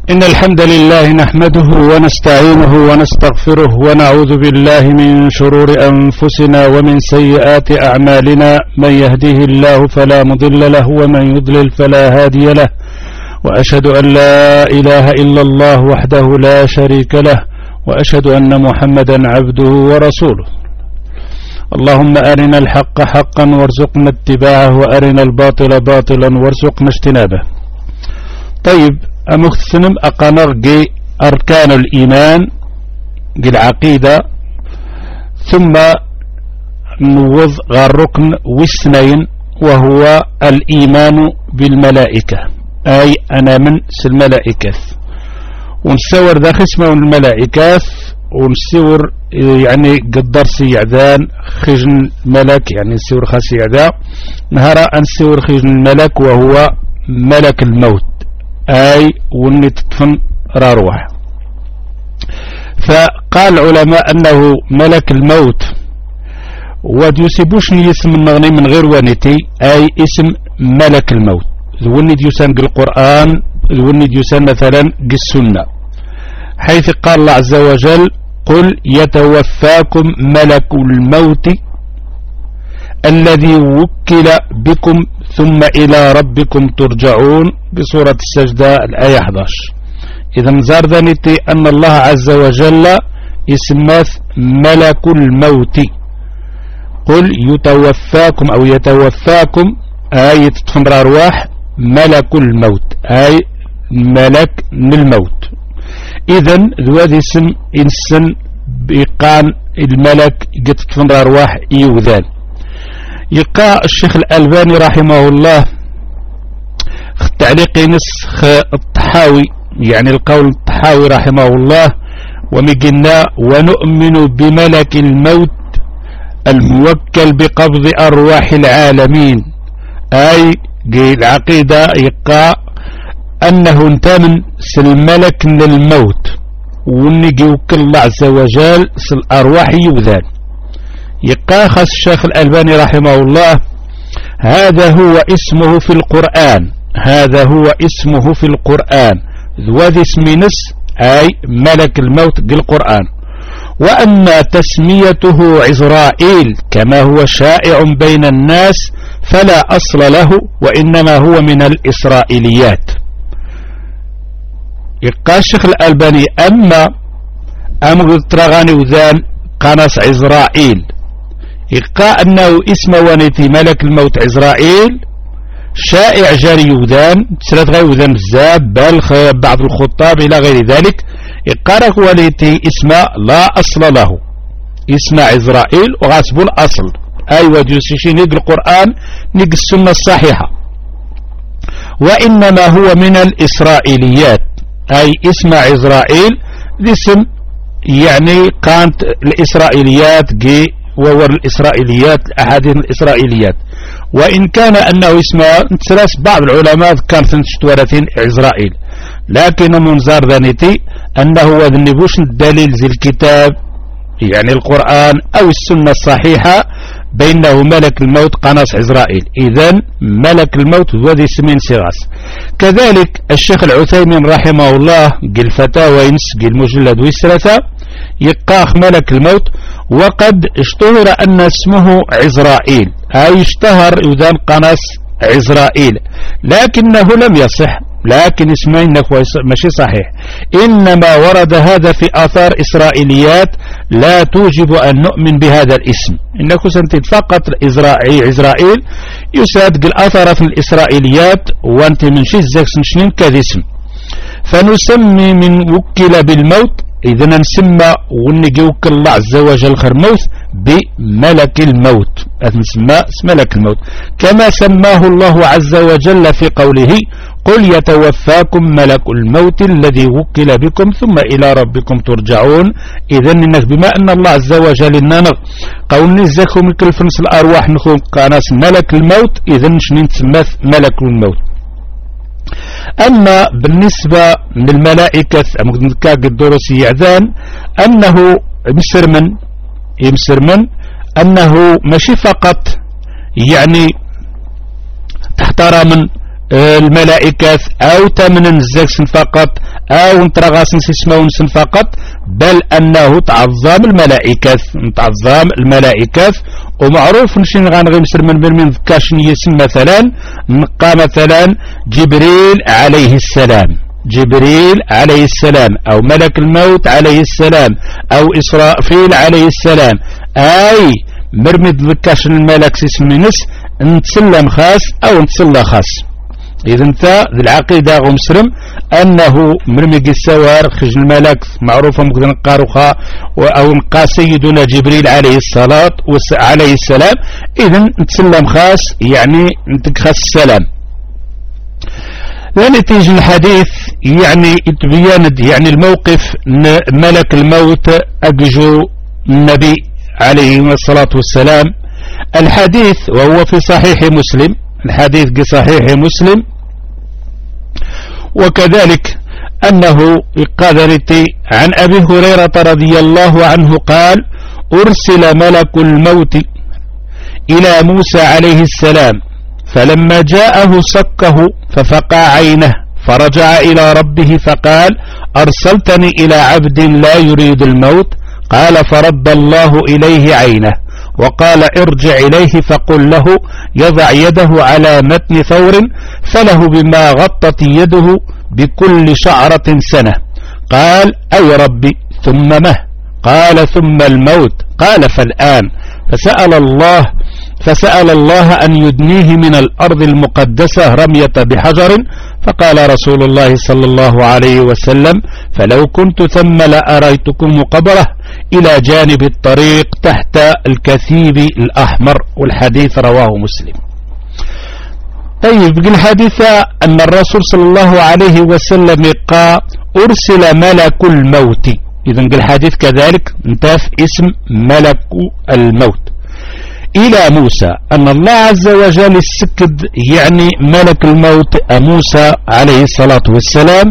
إن الحمد لله نحمده ونستعينه ونستغفره ونعوذ بالله من شرور أنفسنا ومن سيئات أعمالنا. من يهده الله فلا مضل له ومن يضلل فلا هادي له، وأشهد أن لا إله إلا الله وحده لا شريك له، وأشهد أن محمدا عبده ورسوله. اللهم أرنا الحق حقا وارزقنا اتباعه، وأرنا الباطل باطلا وارزقنا اجتنابه. طيب، أمختنم أقنر أركان الإيمان العقيدة، ثم نوض الركن والسنين وهو الإيمان بالملائكة، أي أنا من الملائكة، ونسور ذا خسمة الملائكة، ونسور يعني قدر سيعدان خجن الملك، يعني نسور خسيعدا نهار أنسور خجن الملك وهو ملك الموت، أي وني تطفن راروح. فقال العلماء أنه ملك الموت وديوسيبوش اسم النغني من غير وانتي، أي اسم ملك الموت ذوني ديوسان القرآن، ذوني ديوسان مثلا السنة، حيث قال الله عز وجل: قل يتوفاكم ملك الموت الذي وكل بكم ثم إلى ربكم ترجعون، بسورة السجدة الآية 11. إذا زاردنتي أن الله عز وجل اسمه ملك الموت. قل يتوفاكم أو يتوفاكم أي تطفن أرواح ملك الموت، أي ملك الموت. إذا ذو اسم إنسان بإقان الملك تطفن أرواح يوذان. يقع الشيخ الألباني رحمه الله تعليق نسخ الطحاوي، يعني القول الطحاوي رحمه الله: ومقلنا ونؤمن بملك الموت الموكل بقبض أرواح العالمين، أي العقيدة يقع أنه انتمن سلملك من الموت، ونجي وكل الله عز وجل سل أرواح يوذان. يقع خاص الشيخ الألباني رحمه الله: هذا هو اسمه في القرآن، هذا هو اسمه في القرآن، ذو اسم نس أي ملك الموت بالقرآن. وأما تسميته عزرائيل كما هو شائع بين الناس فلا أصل له، وإنما هو من الإسرائيليات. يقع الشيخ الألباني: أما ترغاني وذان قناص عزرائيل، يقع أنه اسم ونتي ملك الموت عزرائيل شائع جاري وذان، تسرد غير وذان بزاب بلخ بعض الخطاب إلى غير ذلك. يقع ونتي اسم لا أصل له، اسم عزرائيل وغاسبو الأصل، أي وديوسيشي نيق القرآن نيق السنة الصحيحة، وإنما هو من الإسرائيليات، أي اسم عزرائيل الاسم يعني كانت الإسرائيليات وهو الإسرائيليات، أحاديث الإسرائيليات. وإن كان أنه اسم ثلاث بعض العلماء كان سنشتورة عزرائيل، لكن منظر ذنتي أنه وذنبوش الدليل زي الكتاب يعني القرآن أو السنة الصحيحة بينه ملك الموت قناص عزرائيل. إذن ملك الموت هو ذي اسمين سغاس. كذلك الشيخ العثيمين رحمه الله قل فتاوى ينس قل مجلد ويسرثة يقاخ ملك الموت، وقد اشتهر أن اسمه عزرائيل، أي اشتهر إذن قناص عزرائيل، لكنه لم يصح، لكن اسمه ماشي صحيح، إنما ورد هذا في آثار إسرائيليات لا توجب أن نؤمن بهذا الاسم. إنك سنتد فقط عزرائيل يصدق الآثار في الإسرائيليات، وانت من شيء زيك سنشنين كذا اسم، فنسمي من وكل بالموت. إذن نسمى ونجي وكل الله عز وجل خير موت بملك الموت، نسمى ملك الموت كما سماه الله عز وجل في قوله: قل يتوفاكم ملك الموت الذي وكل بكم ثم إلى ربكم ترجعون. إذن إنك بما أن الله عز وجل إننا قول نزكم كل فنس الأرواح نخون قناس ملك الموت، إذن شنين تسمى ملك الموت. أما بالنسبة للملائكة مكاك الدروس يعذان أنه يمسر من أنه ماشي فقط يعني تحترم الملائكة أو تمن الزكس فقط أو نترغاس نسمى ونسن فقط، بل أنه تعظم الملائكة ومعروف نشين غنغي مصر من ذكاش يسم مثلا نقى مثلا جبريل عليه السلام أو ملك الموت عليه السلام أو إسرافيل عليه السلام، أي مرمد ذكاش الملك سيسمينس نتسلم خاص أو نتسلى خاص. إذا انت ذي العقيدة غمسرم أنه مرمي السوار خج الملك معروفة ممكن نقاروخا أو نقا سيدنا جبريل عليه السلام. إذا نتسلم خاص يعني نتخص السلام. لنتيجة الحديث يعني تبينت يعني الموقف ملك الموت أجو النبي عليه الصلاة والسلام. الحديث وهو في صحيح مسلم، الحديث في صحيح مسلم. وكذلك أنه قادرت عن أبي هريرة رضي الله عنه قال: أرسل ملك الموت إلى موسى عليه السلام فلما جاءه سكه ففقع عينه فرجع إلى ربه فقال: أرسلتني إلى عبد لا يريد الموت. قال: فرد الله إليه عينه وقال: ارجع إليه فقل له يضع يده على متن ثور فله بما غطت يده بكل شعرة سنة. قال: أي ربي ثم مه؟ قال: ثم الموت. قال: فالآن. فسأل الله أن يدنيه من الأرض المقدسة رمية بحجر. فقال رسول الله صلى الله عليه وسلم: فلو كنت ثم لأريتكم قبره إلى جانب الطريق تحت الكثيب الأحمر. والحديث رواه مسلم. طيب، بالحديث أن الرسول صلى الله عليه وسلم قال: أرسل ملك الموت. إذن الحديث كذلك انتهى في اسم ملك الموت إلى موسى، أن الله عز وجل السكد يعني ملك الموت موسى عليه الصلاة والسلام.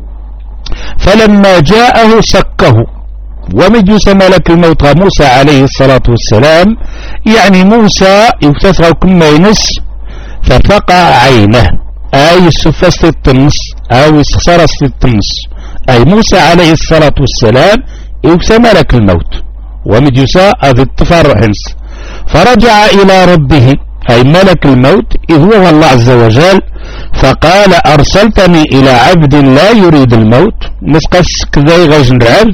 فلما جاءه سكه، ومجلس ملك الموت موسى عليه الصلاة والسلام يعني موسى يفتسغ كما ينس ففقع عينه، أي سفست التنس أو سرست التنس، أي موسى عليه الصلاة والسلام يفتس ملك الموت ومجلس هذا التفرح نس. فرجع إلى ربه أي ملك الموت إذ هو الله عز وجل فقال: أرسلتني إلى عبد لا يريد الموت. نسقس كذا يغجن العبد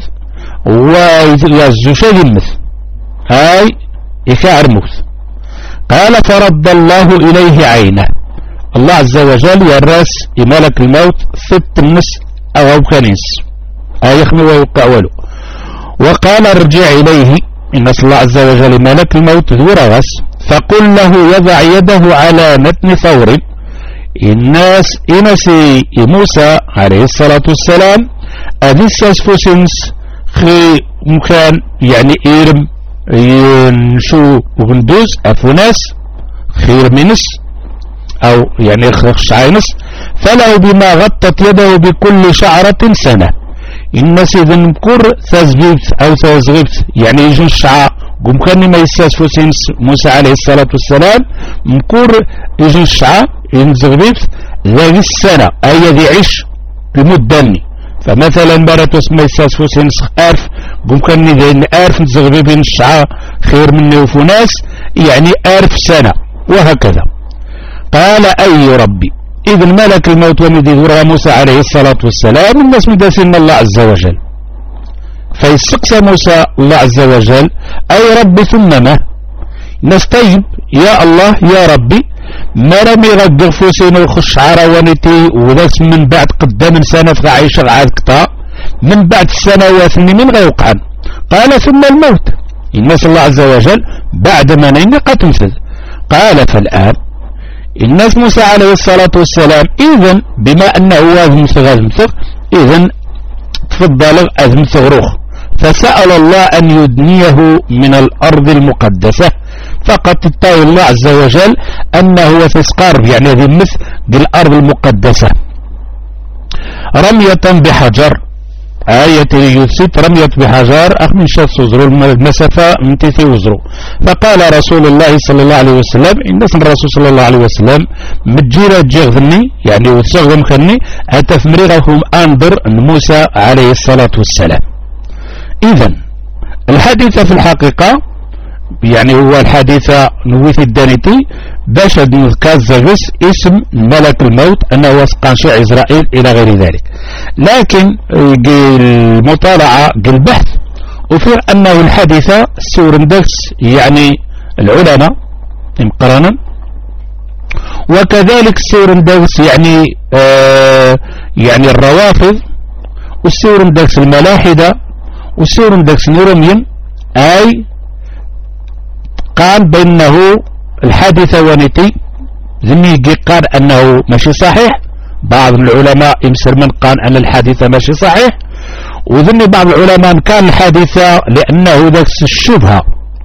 ويزو شيء يمث هاي يكاعر موت. قال: فرد الله إليه عينه. الله عز وجل يرس ملك الموت ست النس أو كنيس أي يخمي ويوقع ولو. وقال: ارجع إليه إن الله عز وجل ملك الموت ذو رغس فقل له يضع يده على متن ثور. الناس إنسي موسى عليه الصلاة والسلام أدسس فسنس خي مكان يعني إيرم ينشو وغندوز أفوناس خير منس أو يعني خش عينس فله بما غطت يده بكل شعرة سنة. الناس إذا نمكر ثزبيبت أو ثزغبت يعني يجن الشعاء قم كان ما يستسفو سينس موسى عليه الصلاة والسلام مكر يجن الشعاء ينزغبيبت ذي السنة أي ذي عيش المدني. فمثلا بارت اسمه يستسفو سينس أرف قم كان ذي أرف نزغبيبين الشعاء خير من نوفناس يعني أرف سنة وهكذا. قال: أي ربي. إذ ملك الموت ومدي ذرى موسى عليه الصلاة والسلام الناس مدافن الله عز وجل فيستقسى موسى الله عز وجل: أي ربي ثم ما؟ نستجب يا الله يا ربي ما رمي غدغ فوسين وخش عروانتي وذاس من بعد قدام سنة في عيش العاد كتا من بعد السنوات من غيوقعا. قال: ثم الموت. الناس الله عز وجل بعد ما نينقى تنفذ. قال: فالآن. الناس موسى عليه الصلاة والسلام إذن بما أنه أذمثغ إذن تفضل أذمثغروخ فسأل الله أن يدنيه من الأرض المقدسة. فقد تطاول الله عز وجل أنه تسقار يعني ذمث بالأرض المقدسة رمية بحجر آية يثبت رمية بحجار أخ من شاف وزرو المسافة من تيثي وزرو. فقال رسول الله صلى الله عليه وسلم إن الرسول صلى الله عليه وسلم مجيرة جيغذني يعني وتسغم خني أتفمرغهم أنظر موسى عليه الصلاة والسلام. إذن الحديث في الحقيقة يعني هو الحادثة نويث الدانيتي باش نذكر اسم ملك الموت أنه وسقانشي عزرائيل إلى غير ذلك. لكن المطالعة البحث وفي أنه الحادثة سورندكس يعني العلماء مقارنة، وكذلك سورندكس يعني الروافض، والسورندكس الملاحدة، والسورندكس نيروميين، أي قال بأنه الحادثة ونتي ذنيجي قال أنه ماشي صحيح. بعض العلماء يمسر من قال أن الحادثة ماشي صحيح، وذني بعض العلماء كان الحادثة لأنه ذاك الشبهة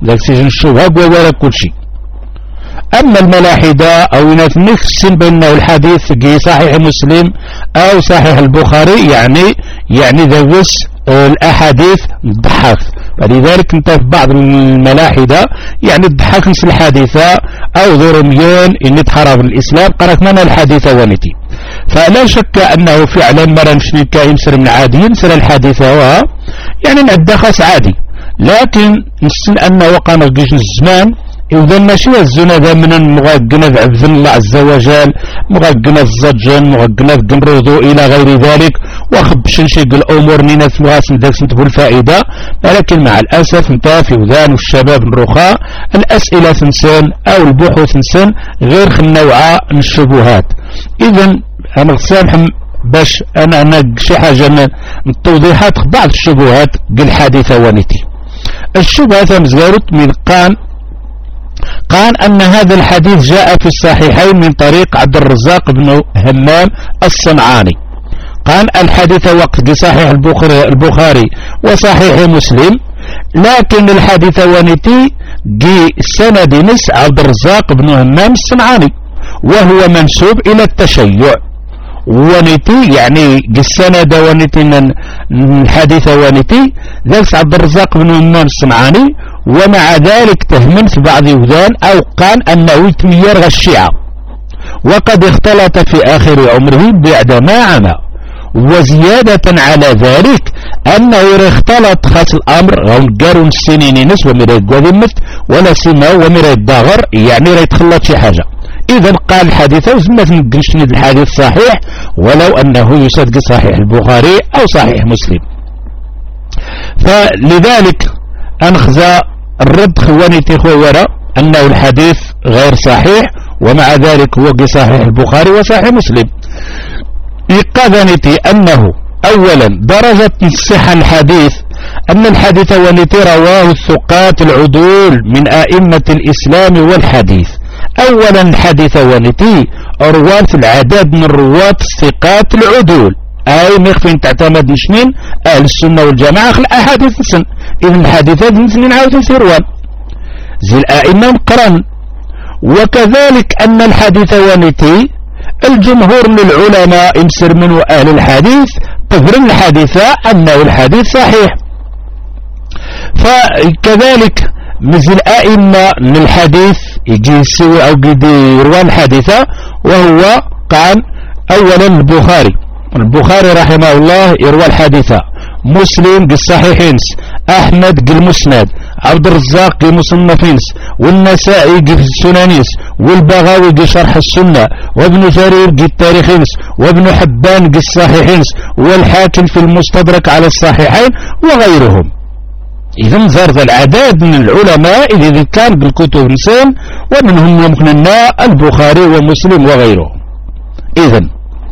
ولا كل شيء. أما الملاحدة أو نفس بأنه الحديث صحيح مسلم أو صحيح البخاري يعني ذوس الأحاديث ضحك. فلذلك انت في بعض الملاحدة يعني ضحك نفس الحادثة أو ذرميون إن تحرف الإسلام قرأت منا الحادثة ونتي. فلا شك أنه فعلا مرة نشني كاين سر من عادي ينسر الحادثة يعني نعد خاص عادي، لكن نسل أنه وقع نقيش الزمان إذا ماشي الزنا ذا من مغاقنا بعبد الله عز وجل، مغاقنا الزجن، مغاقنا القنروضو إلى غير ذلك، وخبش نشيق الأمور نينات مغاسم ذاك سنتبو الفائدة. ولكن مع الأسف انت في وذان والشباب الرخاء الأسئلة تنسان أو البحوث تنسان غير النوعة من الشبهات. إذا أنا سامح باش أنا شي حاجة من التوضيحات بعض الشبهات بالحادثة ونتي. الشبهة مزغارت من قال أن هذا الحديث جاء في الصحيحين من طريق عبد الرزاق بن همام الصنعاني. قال الحديث وقت صحيح البخاري وصحيح مسلم، لكن الحديث ونتي سند نس عبد الرزاق بن همام الصنعاني وهو منسوب إلى التشيع. ونتي يعني السند ونتي من الحديث ونتي ذلك عبد الرزاق بن همام الصنعاني، ومع ذلك تهمن في بعض وذان أو قال أنه يتمير الشيعة، وقد اختلط في آخر عمره بعد ما عمى. وزيادة على ذلك أنه اختلط خاص الأمر غنقارون السنين نس ومرا يقوذمت ولا سما ومرا يداغر يعني راه يتخلط شي حاجة. إذا قال الحديثة وزمت نقلش ند الحديث صحيح ولو أنه يصدق صحيح البخاري أو صحيح مسلم. فلذلك أنخذ الرد خوانيتي خوارا أنه الحديث غير صحيح، ومع ذلك هو صحيح البخاري وصحيح مسلم. يقاذنتي أنه أولا درجة الصحة الحديث أن الحديث والتي رواه الثقات العدول من أئمة الإسلام والحديث. أولا الحديث والتي رواه في العدد من رواة الثقات العدول، أي مخفين تعتمد نشنين أهل السنة والجماعة الأحاديث نسن. إذن الحديثات نسنين عاوزين في روان زي الأئمة مقرن. وكذلك أن الحديث والتي الجمهور من العلماء يمسر منه أهل الحديث تفرن الحديثة أنه الحديث صحيح. فكذلك مثل أئمة من الحديث يجي يسوي أو يروى الحديثة، وهو قال أولا البخاري رحمه الله يروى الحديثة، مسلم بالصحيحين، أحمد بالمسند، عبد الرزاق بالمصنفينس، والنسائي بالسنانيس، والبغاوي بشرح السنة، وابن جرير بالتاريخينس، وابن حبان بالصحيحينس، والحاكم في المستدرك على الصحيحين وغيرهم. إذن زرد العدد من العلماء إذا كان بالكتب نسان ومنهم يمكننا البخاري ومسلم وغيرهم. إذن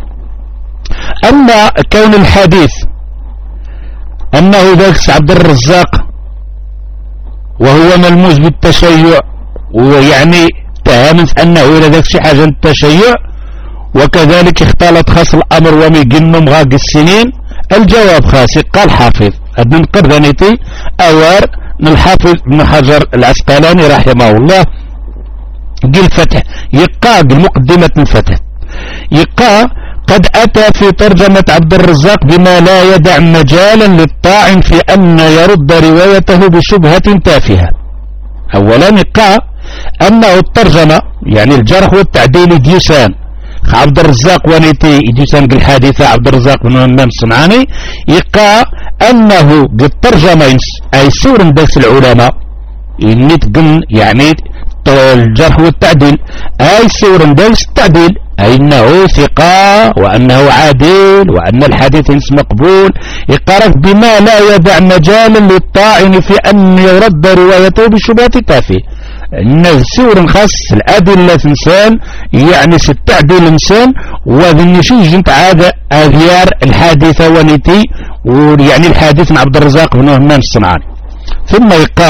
أما كون الحديث أنه ذاك عبد الرزاق وهو ملموس بالتشيع، ويعني تهمت أنه إلى ذاك شي حاجة التشيع، وكذلك اختلط خاص الأمر وميقنم غاق السنين. الجواب خاسي قال حافظ ابن قردانيتي أوار الحافظ ابن حجر العسقلاني رحمه الله قل فتح يقا بالمقدمة الفتح يقا قد أتى في ترجمة عبد الرزاق بما لا يدع مجالا للطاعن في أن يرد روايته بشبهة تافهة. أولا يقع أنه الترجمة يعني الجرح والتعديل ديوسان عبد الرزاق ونيتي ديوسان بالحادثة عبد الرزاق بن همام الصنعاني يقع أنه بالترجمة أي سور داس العلماء ينتقن يعني الجرح والتعديل أي سور داس التعديل أي أنه ثقة وأنه عادل وأن الحديث مقبول يقرف بما لا يدع مجالا للطاعن في أن يرد روايته بشبهة تافه. أن سور خاص الأدلة إنسان يعني ستعدل الإنسان وذن شيء جنت عادة أغيار الحادثة ونيتي ويعني الحادث مع عبد الرزاق بن همام الصنعاني. ثم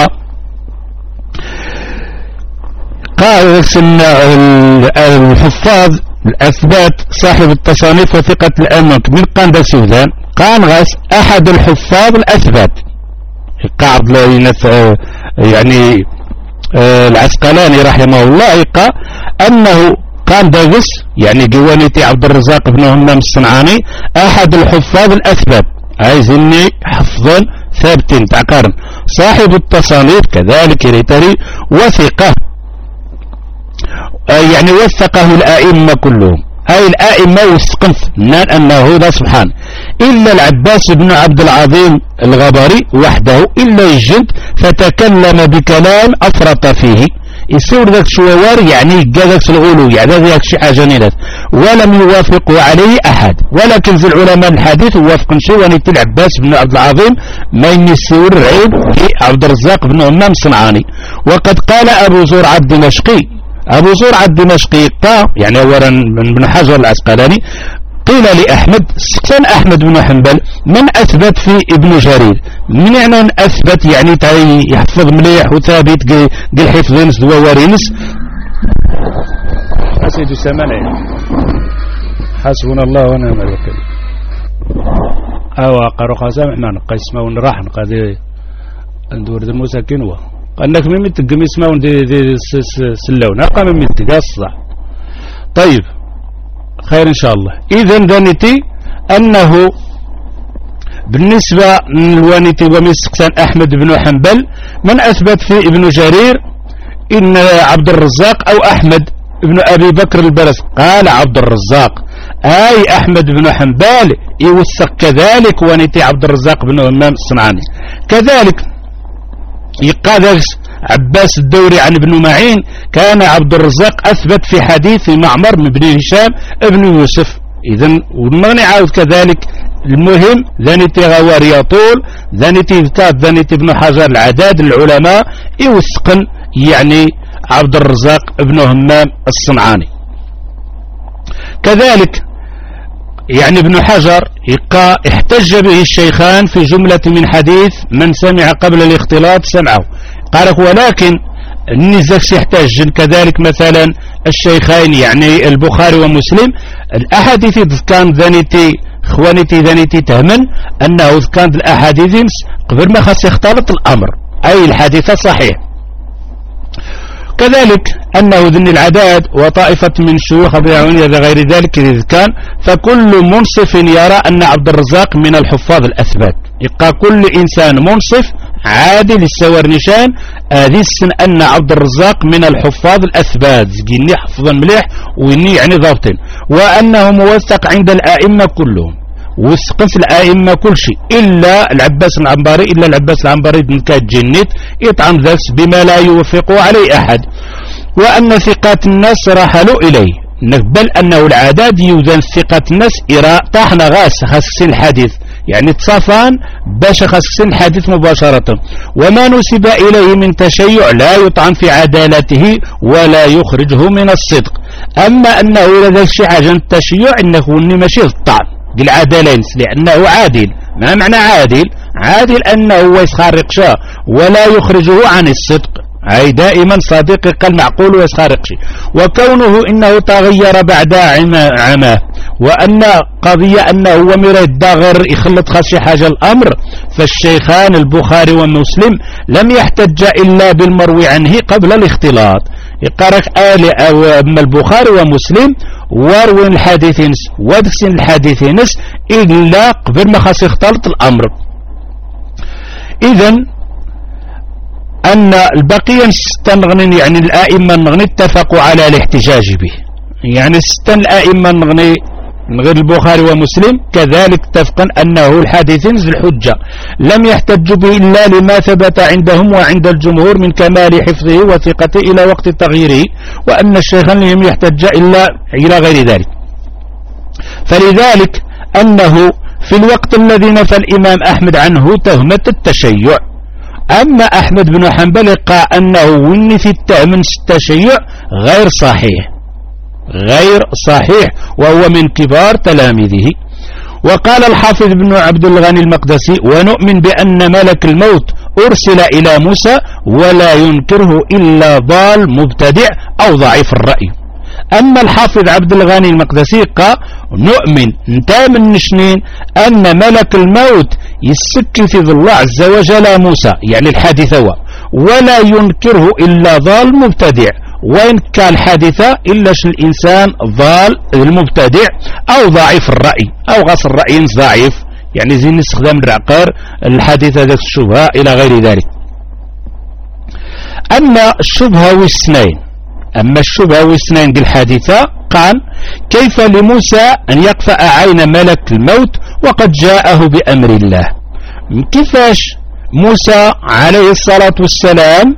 قال الحفاظ الأثبات صاحب التصانيف وثقة الأمانة من قان دا سودان قان غاس أحد الحفاظ الأثبات قاعد يعني العسقلاني رحمه الله يقع أنه قام داغس يعني جوانيتي عبد الرزاق بن همام الصنعاني أحد الحفاظ الأثبات عايزني حفظا ثابتين تعقارن صاحب التصانيف كذلك ريتري وثقة يعني وثقه الآئمة كلهم أي الآئمة وثقن أنه ذا سبحان إلا العباس بن عبد العظيم الغبري وحده إلا الجند فتكلم بكلام أفرط فيه يصير ذاك شوار يعني ذاك الغلو يعني ذاك شي حاجة نيلات ولم يوافقه عليه أحد ولكن في العلماء الحديث وافقن شي ونيت العباس بن عبد العظيم ما ينسيور عيب عبد الرزاق بن همام الصنعاني. وقد قال أبو زرعة الدمشقي أبو زرعة الدمشقي يعني أولا بن حجر العسقلاني قيل لأحمد سكن أحمد بن حنبل من أثبت في ابن جرير من يعني أثبت يعني يحفظ مليح وثابت قل حفظينس دوارينس أسيد السمانة حسبنا الله ونعم الوكيل أو قروا خاسامحنا نقسمه ونراح نقضي ندور ذي موسى كنوة قالك من متقم اسمه دي سلون أقام من متقصع. طيب خير إن شاء الله. إذن ذنتي أنه بالنسبة للوانتي ومسكسان أحمد بن حنبل من أثبت في ابن جرير إن عبد الرزاق أو أحمد بن أبي بكر البرز قال عبد الرزاق أي أحمد بن حنبل يوثق كذلك وانتي عبد الرزاق بن همام الصنعاني. كذلك يقال عباس الدوري عن ابن معين كان عبد الرزاق أثبت في حديث معمر بن هشام ابن يوسف. إذن وما نعاود كذلك المهم ذانيتي غواري يطول ذانيتي ذكات ذانيتي ابن حجر العداد العلماء يوثقن يعني عبد الرزاق ابن همام الصنعاني. كذلك يعني ابن حجر احتج به الشيخان في جملة من حديث من سمع قبل الاختلاط سمعه قالك ولكن النزاك يحتاج كذلك مثلا الشيخين يعني البخاري ومسلم الأحاديث كان ذانيتي خوانيتي ذانيتي تهمن أنه كان الأحاديث قبل ما خاص يختلط الأمر أي الحديث صحيح. كذلك أنه ذن العداد وطائفة من شيوخ أبيعونية غير ذلك إذ كان فكل منصف يرى أن عبد الرزاق من الحفاظ الأثبات يبقى كل إنسان منصف عادل السوار نشان أذيسن أن عبد الرزاق من الحفاظ الأثبات زقيني حفظا مليح وإني يعني ضابطين وأنه موثق عند الآئمة كلهم وسقف الآئمة كل شيء إلا العباس العنبري إلا العباس العنبري بن كاد جنيت يطعن ذاك بما لا يوفق عليه أحد وأن ثقات الناس رحلوا إليه بل أنه العداد يوزن ثقات الناس إراء طاحنا غاس خاصين الحديث يعني تصافان باش خاصين الحديث مباشرة وما نسب إليه من تشيع لا يطعن في عدالته ولا يخرجه من الصدق. أما أنه لذلك شي حاجة التشيع إنه ماشي الطعن بالعدالين لأنه عادل. ما معنى عادل؟ عادل أنه يسخرق شاء ولا يخرجه عن الصدق أي دائما صديقي قال معقول ويسخارقشي. وكونه إنه تغير بعد عماه، وأن قضية أنه هو مريد غير يخلط خاص حاجة الأمر، فالشيخان البخاري ومسلم لم يحتج إلا بالمروي عنه قبل الاختلاط. يقارك أما البخاري ومسلم واروين الحديثين ودسين الحديثين إلا قبل ما خاص يختلط الأمر. إذن أن البقية ستة نغني يعني الآئمة نغني اتفقوا على الاحتجاج به، يعني ستة الآئمة نغني غير البخاري ومسلم كذلك اتفقا أنه الحديثين الحجة لم يحتج به إلا لما ثبت عندهم وعند الجمهور من كمال حفظه وثقته إلى وقت تغييره، وأن الشيخان لم يحتج إلا إلى غير ذلك. فلذلك أنه في الوقت الذي نفى الإمام أحمد عنه تهمة التشيع، أما أحمد بن حنبل قال أنه ونفي التهم التشيع غير صحيح وهو من كبار تلاميذه. وقال الحافظ بن عبد الغني المقدسي: ونؤمن بأن ملك الموت أرسل إلى موسى ولا ينكره إلا ضال مبتدع أو ضعيف الرأي. أما الحافظ عبد الغني المقدسي قال: نؤمن نتامن نشنين أن ملك الموت يسكي في الله عز وجل موسى، يعني الحادثة هو، ولا ينكره إلا ضال مبتدع، وإن كان حادثة إلا الإنسان ضال المبتدع أو ضعيف الرأي أو غاص الرأي ضعيف، يعني زين استخدام العقار الحادثة ذات الشبهة إلى غير ذلك. أما الشبهة والسنين بالحادثة قال: كيف لموسى أن يقفأ عين ملك الموت وقد جاءه بأمر الله؟ كيفاش موسى عليه الصلاة والسلام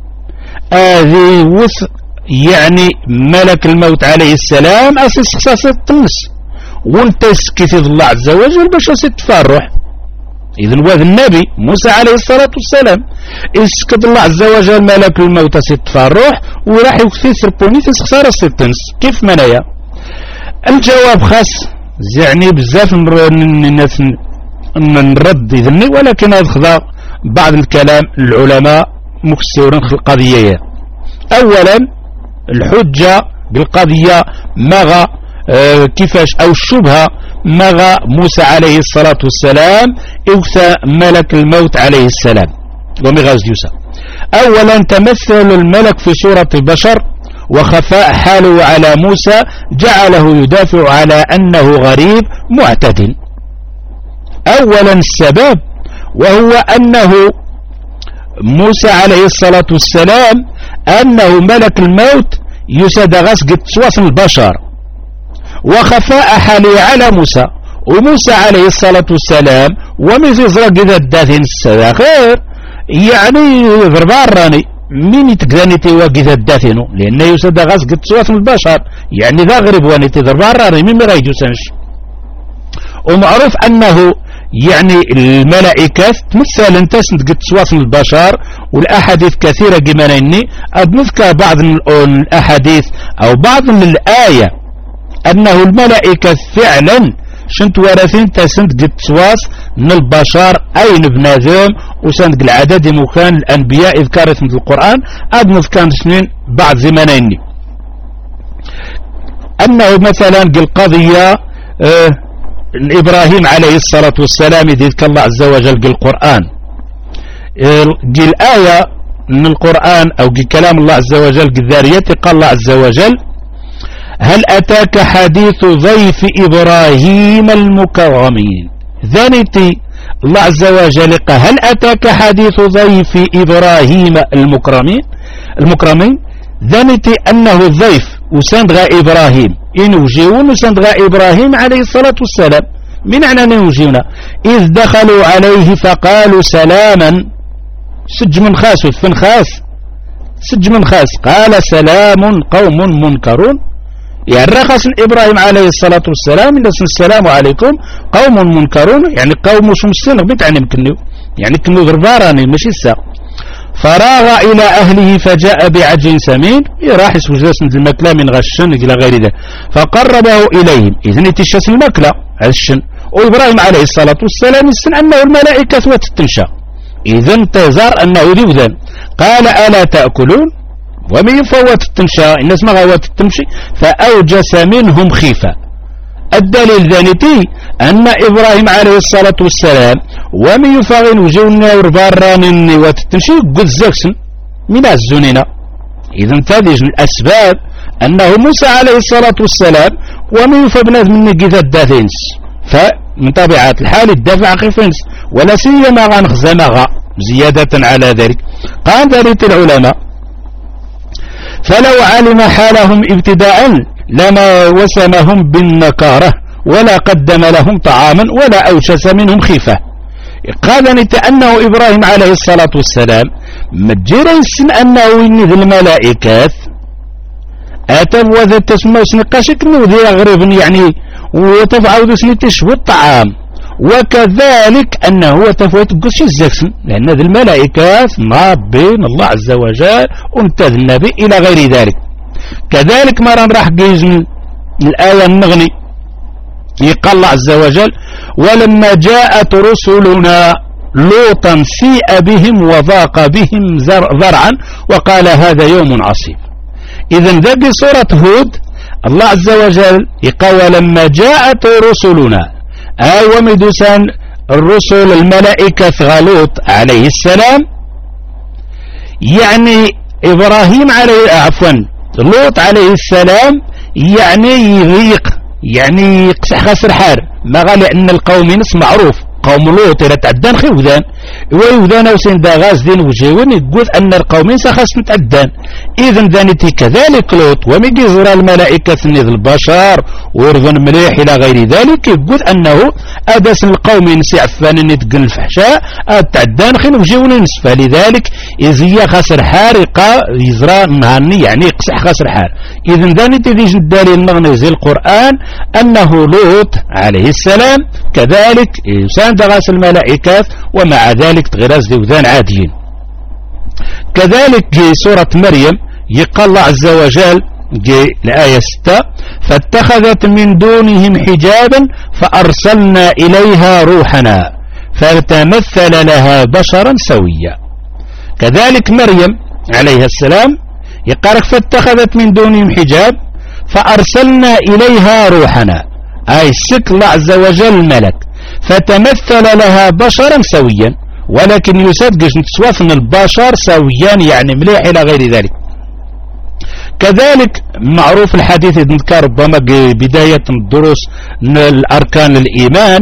يعني ملك الموت عليه السلام أساس التنس وانت سكت الله عز وجل باش تفرح. إذن وهذا النبي موسى عليه الصلاة والسلام اسكت الله عز وجل ملك الموت ستفرح وراح يكفي سربوني تسخسار التنس. كيف منايا؟ الجواب خاص يعني بزاف الناس نرد إذني، ولكن هذا بعض الكلام العلماء مكسرين في القضية. أولا الحجة بالقضية مغى كيفاش أو الشبهة مغى موسى عليه الصلاة والسلام إوثى ملك الموت عليه السلام ومغاز يوسى. أولا تمثل الملك في صورة بشر وخفاء حاله على موسى جعله يدافع على أنه غريب معتد. أولا السبب وهو أنه موسى عليه الصلاة والسلام أنه ملك الموت يسد غسق سواس البشر وخفاء حاله على موسى، وموسى عليه الصلاة والسلام ومزيزرق إذا الداثين السلاخير يعني ضرباراني مين يتقداني تيواق إذا الداثينو لأنه يسد غسق سواس البشر يعني ذا غريب واني تضرباراني مين مرايجو سنش. ومعروف أنه يعني الملائكة مثلا تسند قد سواس البشر، والأحاديث كثيرة جمانيني أذكر بعض الأحاديث أو بعض من الآية أنه الملائكة فعلا شنت ورثين تسند قد سواس من البشر أي بنادم وسند العدد مكان الأنبياء إذ كانت من القرآن أذكر سنين بعض زمانيني أنه مثلا القضية إبراهيم عليه الصلاة والسلام يذكر الله عز وجل القرآن الآية من القرآن أو كلام الله عز وجل الذاريات قال الله عز وجل: هل أتاك حديث ضيف إبراهيم المكرمين. ذانيتي الله عز وجل قال: هل أتاك حديث ضيف إبراهيم المكرمين. ذانيتي أنه الضيف وسندغى إبراهيم إنوجيون وسندغى إبراهيم عليه الصلاة والسلام. من أين نوجيونا؟ إذ دخلوا عليه فقالوا سلاما سج من خاس وفن خاس سج من خاس قال سلام قوم منكرون. يعني رخص إبراهيم عليه الصلاة والسلام إن السلام عليكم قوم منكرون يعني قوم شمسين بتعني مكنيو يعني كنو غرباراني ماشي الساق. فراغ إلى أهله فجاء بعجل سمين راح يسوي المكلا من غشن إلى غير ذلك فقربه إليهم. إذن يتشاس المكلا الشن. وإبراهيم عليه الصلاة والسلام يسن أنه الملائكة وتتنشى إذن تزار أنه ذي وذان. قال ألا تأكلون ومن فوت التمشى الناس ما غوات التمشي فأوجس منهم خيفة. الدليل ذانتي أن إبراهيم عليه الصلاة والسلام ومن يفغن وجونا ورباران وتتمشي قد زكسن من الزنين. إذن تدج الأسباب أنه موسى عليه الصلاة والسلام ومن يفبناد من نقيت الداثينس فمن طبيعة الحال الدافع خفنس ولا سيما غنخزمغا زيادة على ذلك. قال ذلك العلماء فلو علم حالهم ابتداء لما وسمهم بالنكارة ولا قدم لهم طعاما ولا أوشس منهم خيفة. قال أنه إبراهيم عليه الصلاة والسلام مجرى السن أنه ينذ الملائكات أتب وذا تسمى سنقاشك نوذي غريب يعني وتفعل سني تشوي الطعام. وكذلك أنه تفوت قصي الزكسن لأن ذي الملائكات ما بين الله عز وجل وانتذ النبي إلى غير ذلك. كذلك مرة راح جيزن الآية النغني يقال الله عز وجل ولما جاءت رسلنا لوطا سيء بهم وضاق بهم ذرعا وقال هذا يوم عصيب. إذن ذاك سورة هود الله عز وجل يقال ولما جاءت رسلنا ومدوسان الرسل الملائكة غلوط عليه السلام يعني إبراهيم عليه لوط عليه السلام يعني يضيق يعني يقسح خسر حار ما قال لأن القوم نص معروف قوم لوط إلى تعدان خي وذان ويوذان وسين دا غاز دين وجيون يقول أن القومين سخص متعدان. إذن ذانتي كذلك لوط وميجي زرا الملائكة نذ البشر ويرضون مليح إلى غير ذلك يقول أنه أدس القوم سعفان نتقل الفحشاء التعدان خين وجيون نصف. فلذلك إزيا خسر حارقة يزرا نهاني يعني يقسح خسر حار. إذن ذانتي ذي جدالي المغنزي القرآن أنه لوط عليه السلام كذلك إنسان دغاس الملائكات ومع ذلك تغرز ذوذان عاديين. كذلك جي سورة مريم يقال الله عز وجل جي الآية 6 فاتخذت من دونهم حجابا فأرسلنا إليها روحنا فتمثل لها بشرا سويا. كذلك مريم عليها السلام يقال فاتخذت من دونهم حجاب فأرسلنا إليها روحنا أي سك الله عز وجل الملك فتمثل لها بشرا سويا ولكن يصدق نتسوافن البشر سويا يعني مليح إلى غير ذلك. كذلك معروف الحديث نذكر ربما بداية الدروس الأركان الإيمان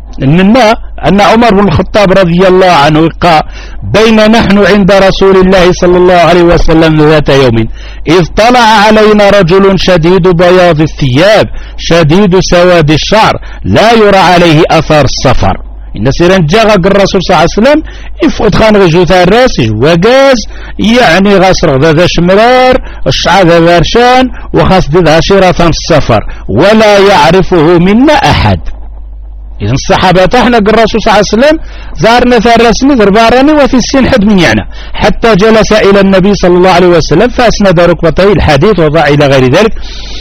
أن عمر بن الخطاب رضي الله عنه قال بين نحن عند رسول الله صلى الله عليه وسلم ذات يوم إذ طلع علينا رجل شديد بياض الثياب شديد سواد الشعر لا يرى عليه أثر السفر. إن سيران جاغق الرسول صلى الله عليه وسلم يفوت خان غجوثا الراسج وقاز يعني غاسر ذا شمرار الشعر ذا بارشان وخاص ذا شيرة السفر ولا يعرفه منا أحد. إذن الصحابة احنا الرسول صلى الله عليه وسلم زارنا ثارسني ذربارني وفي السن حد من يعني حتى جلس إلى النبي صلى الله عليه وسلم فأسند ركبتيه الحديث وضع إلى غير ذلك.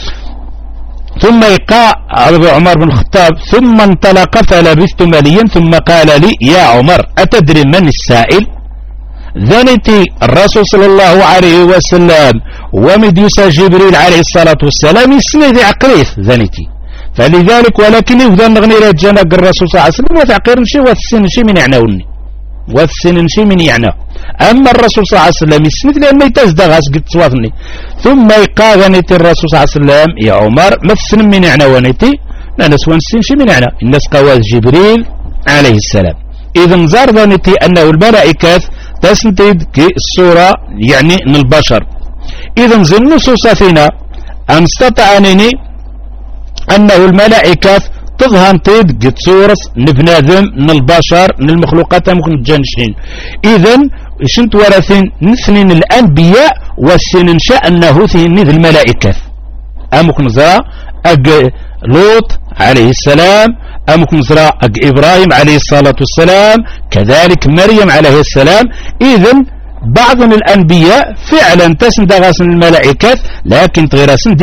ثم يقع عمر بن الخطاب ثم انطلق فلبثت مليا ثم قال لي يا عمر أتدري من السائل؟ ذنتي الرسول صلى الله عليه وسلم ومديوس جبريل عليه الصلاة والسلام يسند عقليث ذنتي. فلذلك ولكن يفضل نغني رجانا الرسول صلى الله عليه وسلم وتعقير نشي والسن نشي من يعناوني والسن نشي من يعنى. أما الرسول صلى الله عليه وسلم يسند لأن ما يتزدغاس قد صوافني ثم يقاغنيتي الرسول صلى الله عليه وسلم يا عمر ما السن من يعناونيتي لأن سوان السن شي من يعنى الناس قواز جبريل عليه السلام. إذن زار ذنتي أنه الملائكات تسندد الصورة يعني من البشر. إذن زي النصوص فينا أن استطعنني أنه الملائكة تظهر تيد قد صورة نبنادم من البشر من المخلوقات ممكن تجنشين. إذن شنت ورثين نثنين الأنبياء والسنن شأنه ثين ذي الملائكة أمكن زرا لوط عليه السلام أمكن زرا إبراهيم عليه الصلاة والسلام كذلك مريم عليه السلام. إذن بعض من الأنبياء فعلا تسند غاسن الملائكة لكن تغيرسن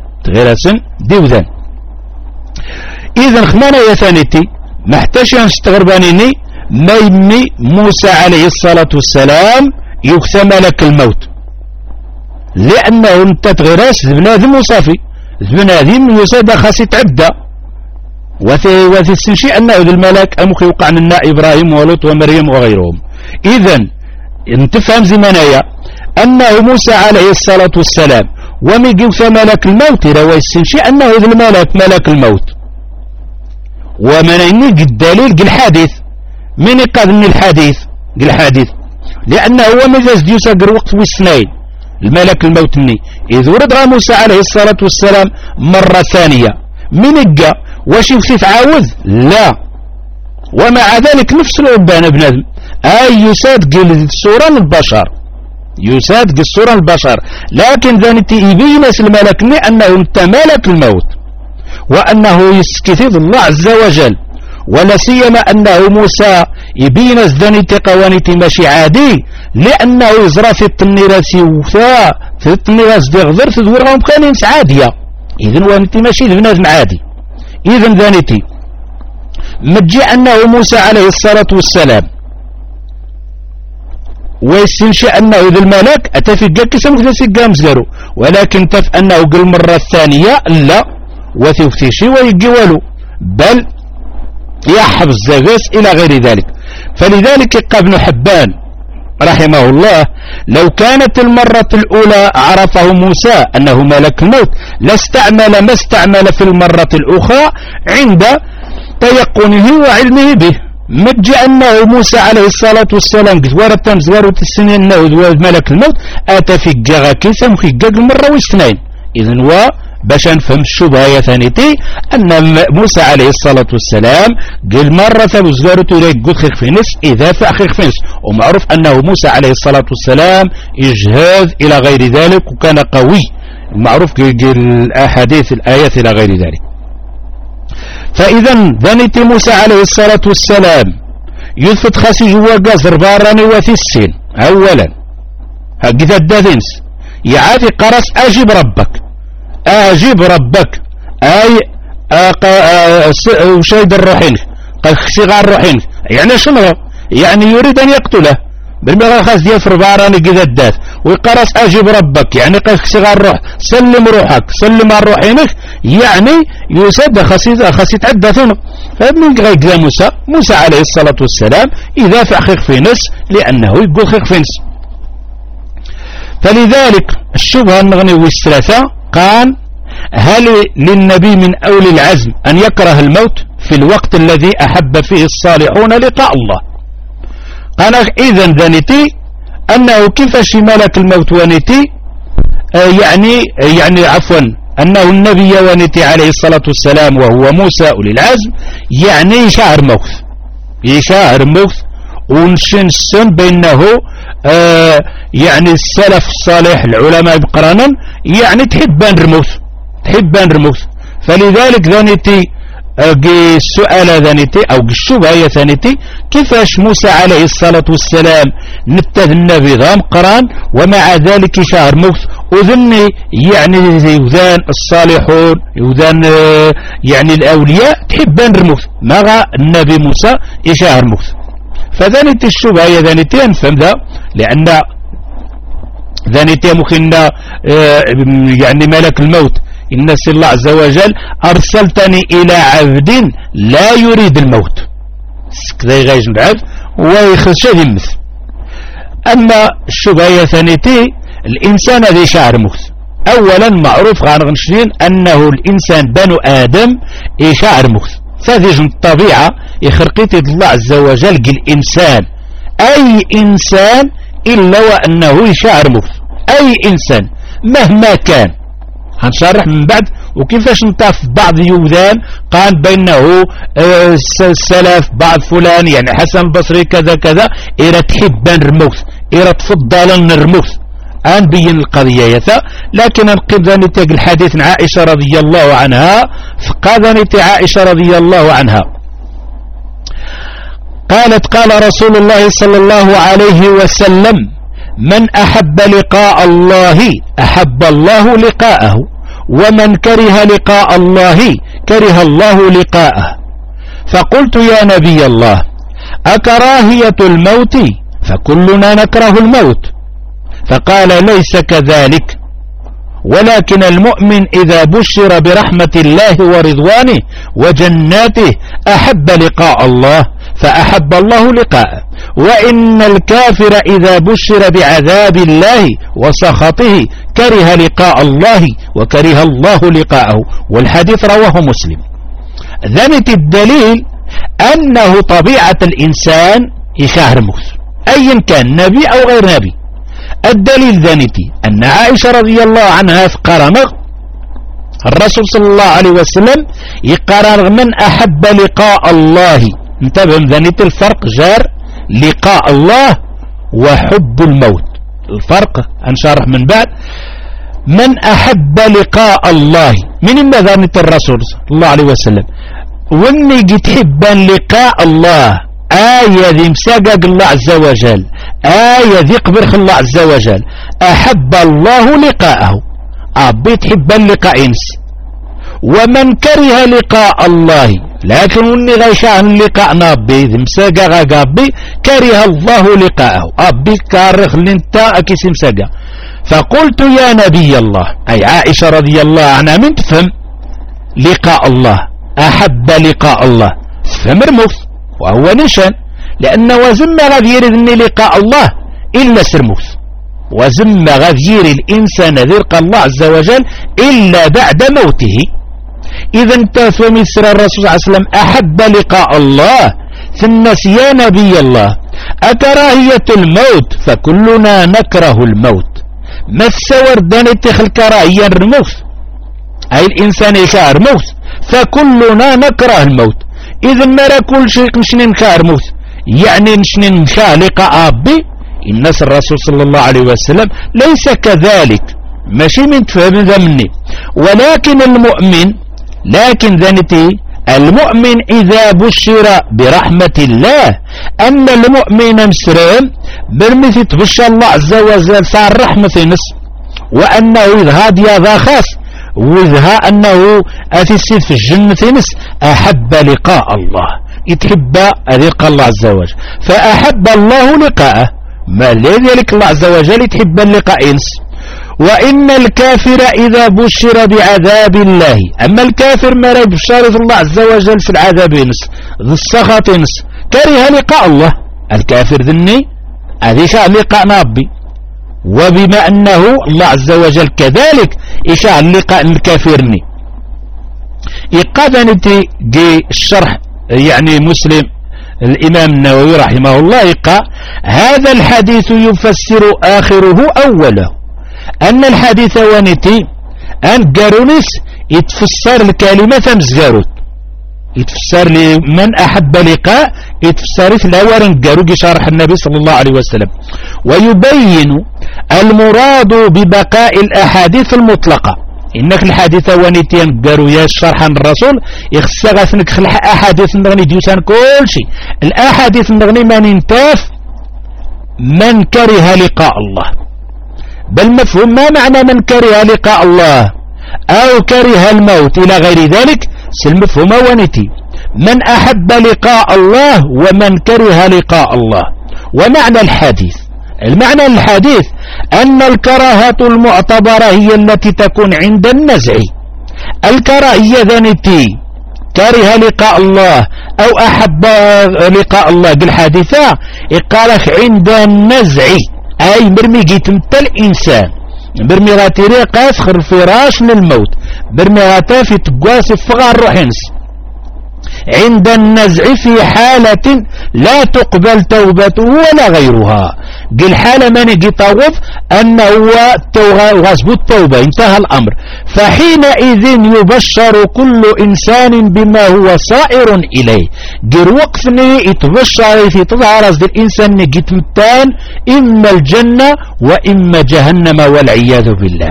ديوذان. إذن خمانا يا ثانيتي محتاج نستغربانيني ما يمي موسى عليه الصلاة والسلام يكثى ملك الموت، لأنه انت تغيراس بنادم وصافي، بنادم يساد خاص يتعدى وتستنشي أنه ذي الملك أمك يوقع لنا إبراهيم ولوط ومريم وغيرهم. إذن تفهم زمانية أنه موسى عليه الصلاة والسلام وميقوث ملك الموت روا يستنشي أنه ذي الملك ملك الموت. ومن ينيق الدليل الحديث من يقاد من الحديث لأنه هو مجاز يساقر وقت والسنين الملك الموت مني إذ ورد موسى عليه الصلاة والسلام مرة ثانية من يقى واش يوسف عاوذ لا، ومع ذلك نفس الأبان بنادم يساد الصورة البشر، يساد الصورة البشر، لكن ذانتي يبين الملك أنه انت ملك الموت وأنه يسكتب الله عز وجل، ولا سيما أنه موسى يبين ذانتي قوانيتي ماشي عادي، لأنه يزرى في التنيرات وفاء في التنيرات دي غذر تدورهم قانينس عادية، إذن وانتي ماشي بنادم عادي. إذن ذانتي مجي أنه موسى عليه الصلاة والسلام ويستنشأ أنه ذا الملك أتفق كسمك تسقى مزدرو، ولكن تف أنه قل المرة الثانية لا وتفتشي ويقوالو بل يحب الزغس إلى غير ذلك. فلذلك قال ابن حبان رحمه الله لو كانت المرة الأولى عرفه موسى أنه ملك الموت لاستعمل ما استعمل في المرة الأخرى عند تيقنه وعلمه به، مجي أنه موسى عليه الصلاة والسلام قزوارة تمزوارة السنين أنه ملك الموت أتى في الجغا كيسا مخيقاق المرة والسنين. إذن باش نفهم الشبهة ثانيتي أن موسى عليه الصلاة والسلام قل مرة وزوارته إليك قد خيخ في نس إذا فأخيخ في نس، ومعروف أنه موسى عليه الصلاة والسلام إجهاز إلى غير ذلك وكان قوي، معروف الأحاديث الآيات إلى غير ذلك. فإذا ذنيت موسى عليه الصلاة والسلام يثبت خاسي جوا قصر باراني وثسين أولا هكذا الدادنس يعافي قرص أجيب ربك أي وشيد الروحين قد صغار الروحين يعني شنو يعني يريد أن يقتله بالمغا خاص يفر باراني كذا الدات ويقرص أجيب ربك يعني قد صغار الروح سلم روحك سلم الروحينك يعني يسد خاص يتعدى ثم فمن غير موسى عليه الصلاة والسلام إذا فأخيخ في نس لأنه يقول خيخ في نس. فلذلك الشبهة المغني والثلاثة قال هل للنبي من أولي العزم أن يكره الموت في الوقت الذي أحب فيه الصالحون لقاء الله؟ قال إذن ذنتي أنه كيفاش ملك الموت ونتي يعني عفوا أنه النبي ونتي عليه الصلاة والسلام وهو موسى أولي العزم يعني يشاعر موت ونشن السن بينه يعني السلف الصالح العلماء بقرانا يعني تحب بان رموث. فلذلك ذانتي السؤال ذانتي أو الشبهة ثانيتي كيفاش موسى عليه الصلاة والسلام نتذ النبي ضام قران ومع ذلك يشاهر موث وذني يعني يوذان الصالحون يوذان يعني الأولياء تحب بان رموث مع النبي موسى يشاهر موث. فذانتي الشبهة ذانتي نفهم ذا لأن ذانتي مخنا يعني ملك الموت إن الله عز وجل أرسلتني إلى عبد لا يريد الموت كذا يغيج العبد ويخشى يمث. أما الشبهة ثانيتي الإنسان ذي شعر موت أولا معروف غنشدين أنه الإنسان بنو آدم يشعر موت فهذه الطبيعة يخرقيت الله عز وجل الإنسان أي إنسان إلا وأنه يشعر موت أي إنسان مهما كان. هنشرح من بعد وكيفاش نطاف بعض يوذان قال بينه السلف بعض فلان يعني حسن البصري كذا كذا إرى تحب نرموث إرى تفضل نرموث أنبين القضية يثا. لكن نقيم ذانيتي الحديث عن عائشة رضي الله عنها فقاذنيتي عائشة رضي الله عنها قالت قال رسول الله صلى الله عليه وسلم من أحب لقاء الله أحب الله لقاءه ومن كره لقاء الله كره الله لقاءه. فقلت يا نبي الله أكراهية الموت؟ فكلنا نكره الموت. فقال ليس كذلك، ولكن المؤمن إذا بشر برحمة الله ورضوانه وجناته أحب لقاء الله فأحب الله لقاءه، وإن الكافر إذا بشر بعذاب الله وسخطه كره لقاء الله وكره الله لقاءه. والحديث رواه مسلم. ذنت الدليل أنه طبيعة الإنسان يشاهر موت أيا كان نبي أو غير نبي. الدليل ذنتي أن عائشة رضي الله عنها قرن الرسول صلى الله عليه وسلم يقرر من أحب لقاء الله. انتبه ذنتي الفرق جار لقاء الله وحب الموت، الفرق انشرح من بعد. من أحب لقاء الله من ذنتي الرسول صلى الله عليه وسلم واني تحب لقاء الله آية ذي مساقق الله عز وجل، آية ذي قبرخ الله عز وجل أحب الله لقاءه أبي تحب اللقاء إنس. ومن كره لقاء الله لكن وني غيشان لقاء نابي ذي مساقق أبي كره الله لقاءه أبي كارخ لنتا أكيس مساقق. فقلت يا نبي الله أي عائشة رضي الله عنها من تفهم لقاء الله أحب لقاء الله تفهم رموث وهو نشان، لأن وزم غذير ذني لقاء الله إلا سرموث، وزم غذير الإنسان ذرق الله عز وجل إلا بعد موته. إذا انتفى مصر الرسول صلى الله عليه وسلم أحب لقاء الله ثم يا نبي الله أكراهية الموت؟ فكلنا نكره الموت. ما السور دانت الكراهية الموت أي الإنسان يشعر موت، فكلنا نكره الموت. إذا ما كل شيء نشني نكار موت يعني نشني نشاء لقاء أبي. الناس الرسول صلى الله عليه وسلم ليس كذلك، ماشي من تفهم ذا مني. ولكن المؤمن لكن ذنتي المؤمن إذا بشر برحمة الله أن المؤمن مسرم برمثي تبشر الله عز وجل صار رحمة نس، وأنه إذ هادي ذا خاص وإذها أنه أتسيد في الجنة نس أحب لقاء الله يتحب لقاء الله عز وجل فأحب الله لقاءه. ما لذلك الله عز وجل يتحب اللقاء نس. وإن الكافر إذا بشر بعذاب الله، أما الكافر ما يبشر الله عز وجل في العذاب نس ذي السخط نس كره لقاء الله. الكافر ذني هذه لقاء نابي، وبما أنه الله عز وجل كذلك إشاء اللقاء الكافرني. إقادنتي جي الشرح يعني مسلم الإمام النووي رحمه الله يقع هذا الحديث يفسر آخره أوله، أن الحديث ونتي أن قارونيس يتفسر الكلمة مزجاروت يتفسر لمن أحب لقاء يتفسر لورن قاروك شرح النبي صلى الله عليه وسلم، ويبين المراد ببقاء الأحاديث المطلقة. إنك الحديث ونتين قارو يا شرح الرسول يخصغثنك أحاديث نغني ديوسان كل شيء. الأحاديث نغني من انتاف من كره لقاء الله، بل مفهوم ما معنى من كره لقاء الله أو كره الموت إلى غير ذلك سالمفهوم ونتي من أحب لقاء الله ومن كره لقاء الله. ومعنى الحديث المعنى الحديث أن الكراهة المعتبرة هي التي تكون عند النزع. الكراهية ذنتي كره لقاء الله أو أحب لقاء الله بالحادثة يقالك عند النزع أي مرمي جيت متى الإنسان برمي غاتيري قاسخ الفراش للموت برمي غاتا في تقواس فغار روحينس عند النزع في حالة لا تقبل توبته ولا غيرها. قل حالة من يجي طوف أنه هو غصب التوبة انتهى الأمر، فحينئذ يبشر كل إنسان بما هو صائر إليه. قل وقفني يتبشر في تظهر الإنسان نجيت متان إما الجنة وإما جهنم والعياذ بالله.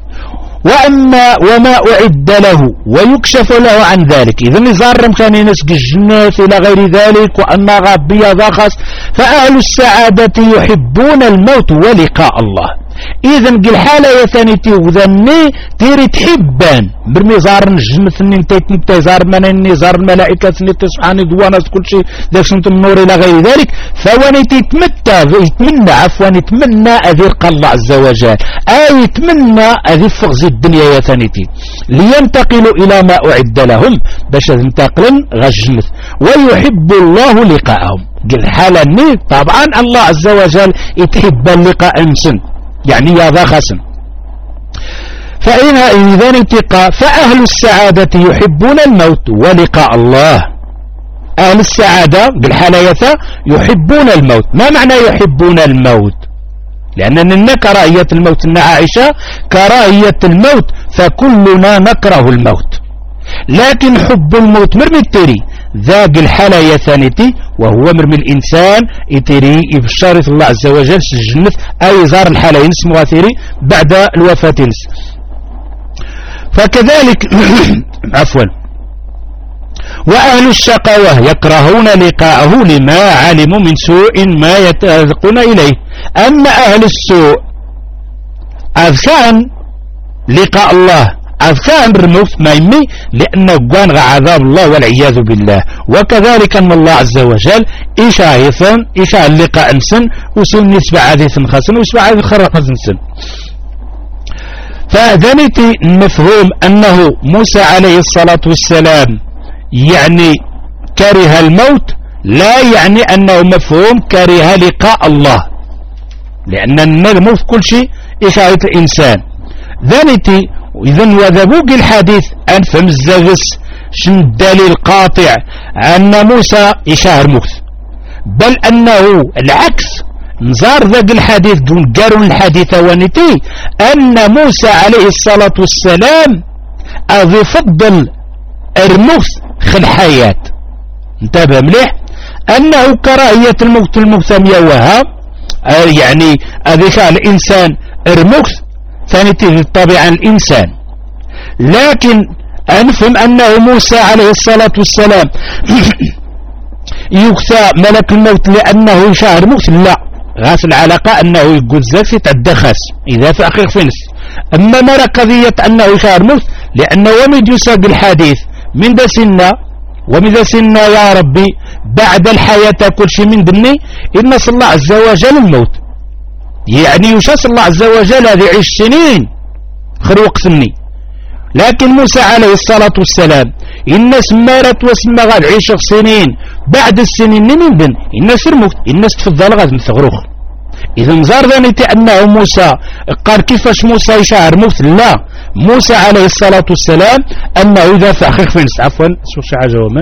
وما أعد له ويكشف له عن ذلك. إذن يزار كان ينسق الجنة إلى غير ذلك وأن غابية ضاخص. فأهل السعادة يحبون الموت ولقاء الله إذن قل حالة يثانيتي وذني تيري تحبان برمي زار نجم ثنين تيتني زار منني زار الملائكة ثنين تسبحاني دوانا كل شيء ذاك سنت النور إلى غير ذلك فواني يتمنى عفوا يتمنى أذيق الله عز وجل يتمنى أذي فغز الدنيا يثانيتي لينتقلوا إلى ما أعد لهم باش ينتقلن غجمث ويحب الله لقاءهم قل حالة طبعا الله عز وجل يتحب اللقاء انسن يعني يا ذا خسن إذا انتقى فأهل السعادة يحبون الموت ولقاء الله أهل السعادة بالحالة يحبون الموت ما معنى يحبون الموت لأننا كراهية الموت إن عائشة كراهية الموت فكلنا نكره الموت لكن حب الموت مرمي التري ذاق الحالة يثانيتي وهو مرمي الإنسان يتري يبشارة الله عز وجل سجنت أي زار الحالة ينس مواثيري بعد الوفاة ينس فكذلك عفوا وأهل الشقاوة يكرهون لقاءه لما علموا من سوء ما يتذقون إليه أما أهل السوء أذكان لقاء الله أذكان بالموت ما يمي لأنه قان عذاب الله والعياذ بالله وكذلك أن الله عز وجل إشاء اللقاء انسن وسن نسبة عادث خسن وسبع عادث خرق انسن فذنتي المفهوم أنه موسى عليه الصلاة والسلام يعني كره الموت لا يعني أنه مفهوم كره لقاء الله لأن الموت كل شيء إشاء الإنسان ذنتي إذن وذبوق الحديث أن فمزغس شن الدليل قاطع أن موسى يشاهر مكث بل أنه العكس نزار ذاك الحديث قارون الحديث ونتي أن موسى عليه الصلاة والسلام أذي فضل المكث خل الحياة انتبه مليح أنه كراهية المكث ميوها يعني أذي الإنسان المكث ثاني طبيعة الإنسان لكن أنفهم أنه موسى عليه الصلاة والسلام يكسى ملك الموت لأنه يشاهر موت لا غاس العلاقة أنه يقول ذاك يتعدى خاس إذا في أخير فينس أما مرة قضية أنه يشاهر موت لأنه ومد يساق الحديث من ذا سنة ومن ذا سنة يا ربي بعد الحياة كل شيء من دني إن صلى الله عز وجل الموت يعني يشاس الله عز وجل هذه 20 سنين خروق سني لكن موسى عليه الصلاة والسلام الناس مارت وسمى غاد 10 سنين بعد السنين من دن الناس الموت الناس تفضل غاد مثغروخ إذا نزار ذانيتي أنه موسى قال كيفاش موسى يشاهر موت لا موسى عليه الصلاة والسلام أنه إذا فأخيخ فينس عفوا شو حاجة ومن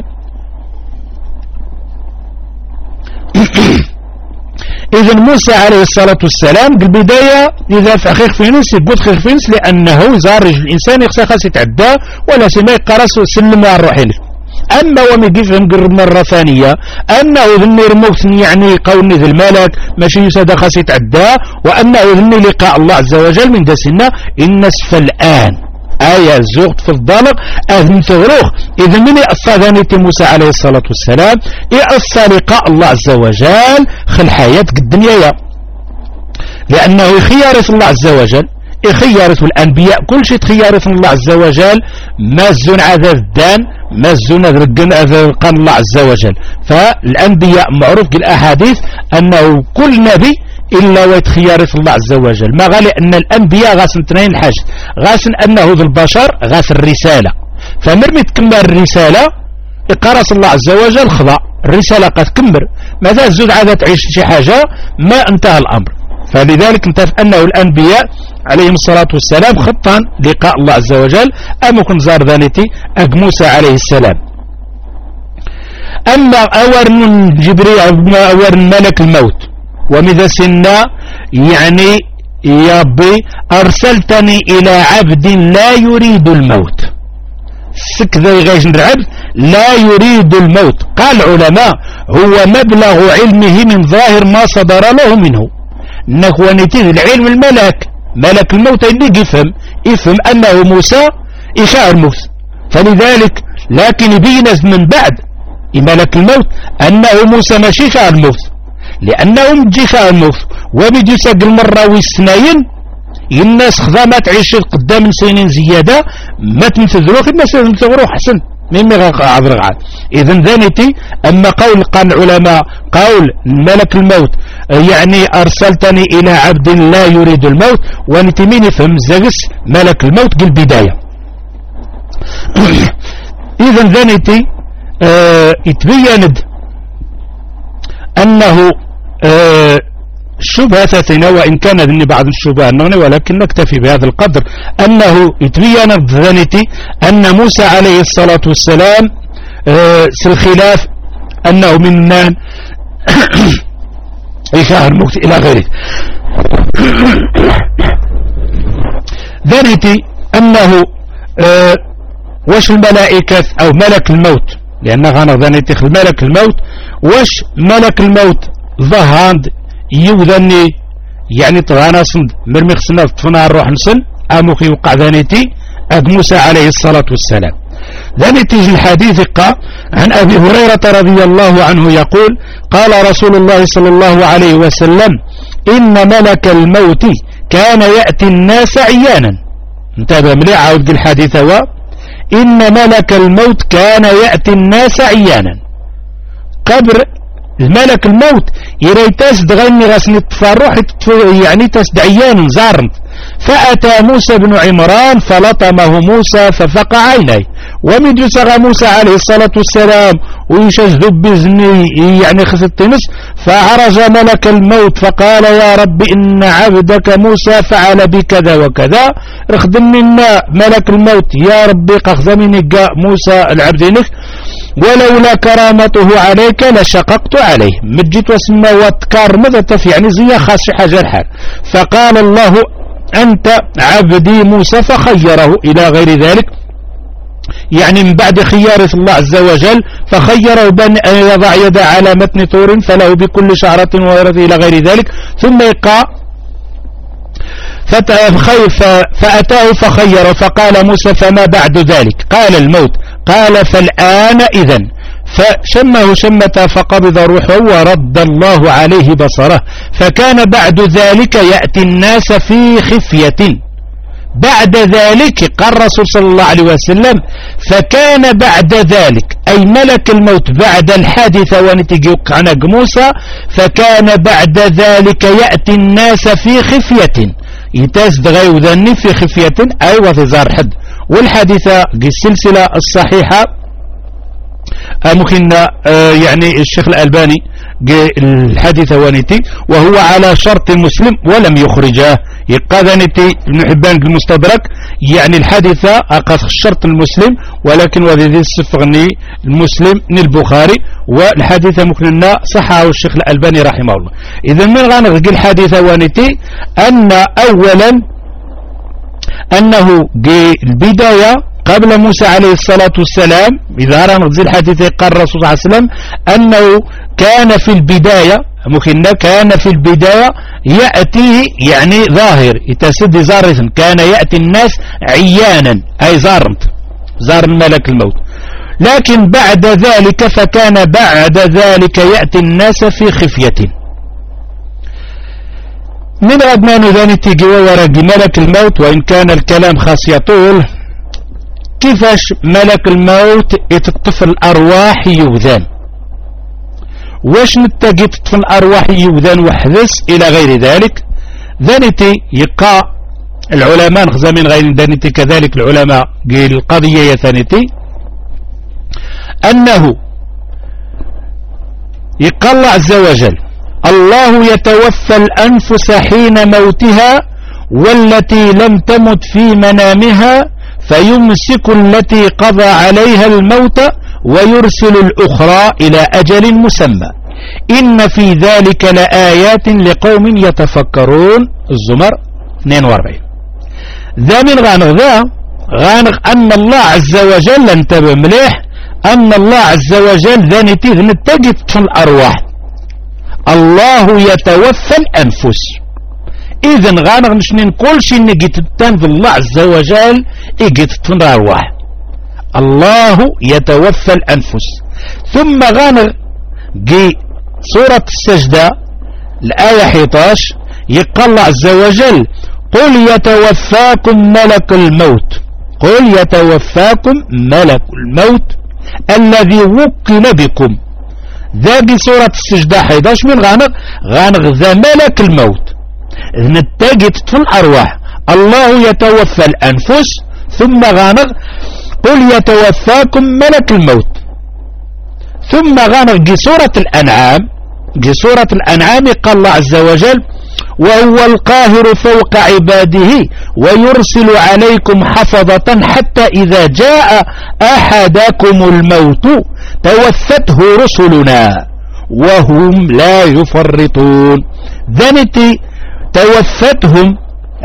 إذن موسى عليه الصلاة والسلام بالبداية إذا في أخيخ فينس يقول خيخ فينس لأنه زار الإنسان يخصى خاص يتعدى ولا سما يقرأ سلم الروحين أما ومجيف نقرب مرة ثانية أنه يظن رموت يعني قول ذي الملك ماشي يساد خاص يتعدى وأنه يظن لقاء الله عز وجل من دسنا النسف الآن آية زغط في الضالق أذن ثغروخ إذا من يأفى ذانيتي موسى عليه الصلاة والسلام يأفى لقاء الله عز وجل خل حياة الدنيا لأنه يخيارث الله عز وجل يخيارث الأنبياء كل شيء تخيارث الله عز وجل ما الزون عذاب الدان ما الزون قال الله عز وجل فالأنبياء معروف بالأحاديث أنه كل نبي إلا ويتخيارث الله عز وجل ما غالي أن الأنبياء غاسن تنين حاجة غاسن أنه ذو البشر غاس الرسالة فمرمي تكمل الرسالة يقرص الله عز وجل خضع الرسالة قد تكمل ماذا الزود عادة تعيش شي حاجة ما انتهى الأمر فلذلك انتهى أنه الأنبياء عليهم الصلاة والسلام خطا لقاء الله عز وجل أمكن زار ذانيتي موسى عليه السلام أما أورن جبريل أورن ملك الموت ومذا سنة يعني يا ربي أرسلتني إلى عبد لا يريد الموت سكذا يغيش العبد لا يريد الموت قال العلماء هو مبلغ علمه من ظاهر ما صدر له منه نخوانيتي العلم الملك ملك الموت اللي يفهم أنه موسى إشاء الموت فلذلك لكن يبين من بعد ملك الموت أنه موسى ماشي شاء الموت لأنه مجي شاء الموت وبيجي ساق المرة والسنين الناس خذا تعيش قدام سنين زيادة ما تنتظروك الناس تنتظروا حسن مما عذر عاد. إذن ذانيتي أما قول قال العلماء قول ملك الموت يعني أرسلتني إلى عبد لا يريد الموت ونتميني فهم زغس ملك الموت قل بداية. إذن ذانيتي يتبيند أنه الشبهة ثانية وإن كان ذني بعض الشبهة ولكن نكتفي بهذا القدر أنه يتبين بذنتي أن موسى عليه الصلاة والسلام الخلاف أنه من النان يشاهر الموت إلى غيره. ذنتي أنه واش الملائكة أو ملك الموت لأن غانا ذنتي ملك الموت واش ملك الموت ظهاند يوذني يعني طغانا صند مرمي خصنا طفنا الروح نسن اموخي وقع ذانيتي اب موسى عليه الصلاة والسلام. ذانيتي الحديث عن ابي هريرة رضي الله عنه يقول قال رسول الله صلى الله عليه وسلم ان ملك الموت كان يأتي الناس عيانا. انتبه مليح عاود الحديث هو ان ملك الموت كان يأتي الناس عيانا. قبر الملك الموت يري تسد غني غسن التفرح يعني تسد عيان زارنت. فأتى موسى بن عمران فلطمه موسى ففقع عينيه ومن سغى موسى عليه الصلاة والسلام ويشجد بزني يعني خس التنس فعرج ملك الموت فقال يا رب إن عبدك موسى فعل بكذا وكذا رخدم منا ملك الموت يا ربي قخزمني جاء موسى العبد لك ولولا كرامته عليك لشققت عليه مجيت واسمه واتكار ماذا تفي يعني زي خاص حاجة الحال. فقال الله أنت عبدي موسى فخيره إلى غير ذلك يعني من بعد خيارة الله عز وجل فخيره بأن يضع يد على متن طور فله بكل شعرة وغيره إلى غير ذلك ثم يقع فأتاه فخيره فقال موسى فما بعد ذلك قال الموت قال فالآن إذن فشمه شمة فقبض روحه ورد الله عليه بصره فكان بعد ذلك يأتي الناس في خفية. بعد ذلك قال الرسول صلى الله عليه وسلم فكان بعد ذلك أي ملك الموت بعد الحادثة ونتيجة وقعنا موسى فكان بعد ذلك يأتي الناس في خفية يتاسد غيوذني في خفية أي وظزار حد. والحادثة السلسلة الصحيحة ممكن يعني الشيخ الألباني الحادثة ونتي وهو على شرط مسلم ولم يخرجه يقاذنتي ابن حبان المستدرك يعني الحادثة أقاذ الشرط المسلم ولكن وذي السفغني المسلم البخاري والحادثة ممكن صحه الشيخ الألباني رحمه الله. إذا من غنغ الحادثة ونتي أن أولا أنه البداية قبل موسى عليه الصلاة والسلام إذا أرى نغزي الحديث قال الرسول صلى الله عليه وسلم أنه كان في البداية ممكن كان في البداية يأتي يعني ظاهر يتسد زارثا كان يأتي الناس عيانا أي زار ملك الموت. لكن بعد ذلك فكان بعد ذلك يأتي الناس في خفية. من غدنا نذاني تيجي ورق ملك الموت وإن كان الكلام خاص يطول كيفاش ملك الموت يتطفل الأرواح يوذان واش نتاقي تطفل الأرواح يوذان وحدث إلى غير ذلك. ذانيتي يقع العلماء نخزامين غير ذانيتي كذلك العلماء قيل القضية يثانيتي أنه يقال الله عز وجل الله يتوفى الأنفس حين موتها والتي لم تمت في منامها فيمسك التي قضى عليها الموت ويرسل الأخرى إلى أجل مسمى إن في ذلك لآيات لقوم يتفكرون. الزمر 42. ذا من غانغ أن الله عز وجل انتبه مليح أن الله عز وجل ذانيتي نتجد في الأرواح الله يتوفى الأنفس. إذن غانغ نشنين كل شيء نجيت تنفذ الله عز وجل إجيت في الأرواح الله يتوفى الأنفس. ثم غانغ جي سورة السجدة الآية 11 يقال الله عز وجل قل يتوفاكم ملك الموت، قل يتوفاكم ملك الموت الذي وكل بكم. ذاك سورة السجدة 11 من غانغ ذا ملك الموت نتاجت في الأرواح. الله يتوفى الأنفس ثم غانغ قل يتوفاكم ملك الموت. ثم غانغ جي سورة الأنعام، جي سورة الأنعام قال الله عز وجل وهو القاهر فوق عباده ويرسل عليكم حفظة حتى إذا جاء أحدكم الموت توفته رسلنا وهم لا يفرطون. ذنتي توفتهم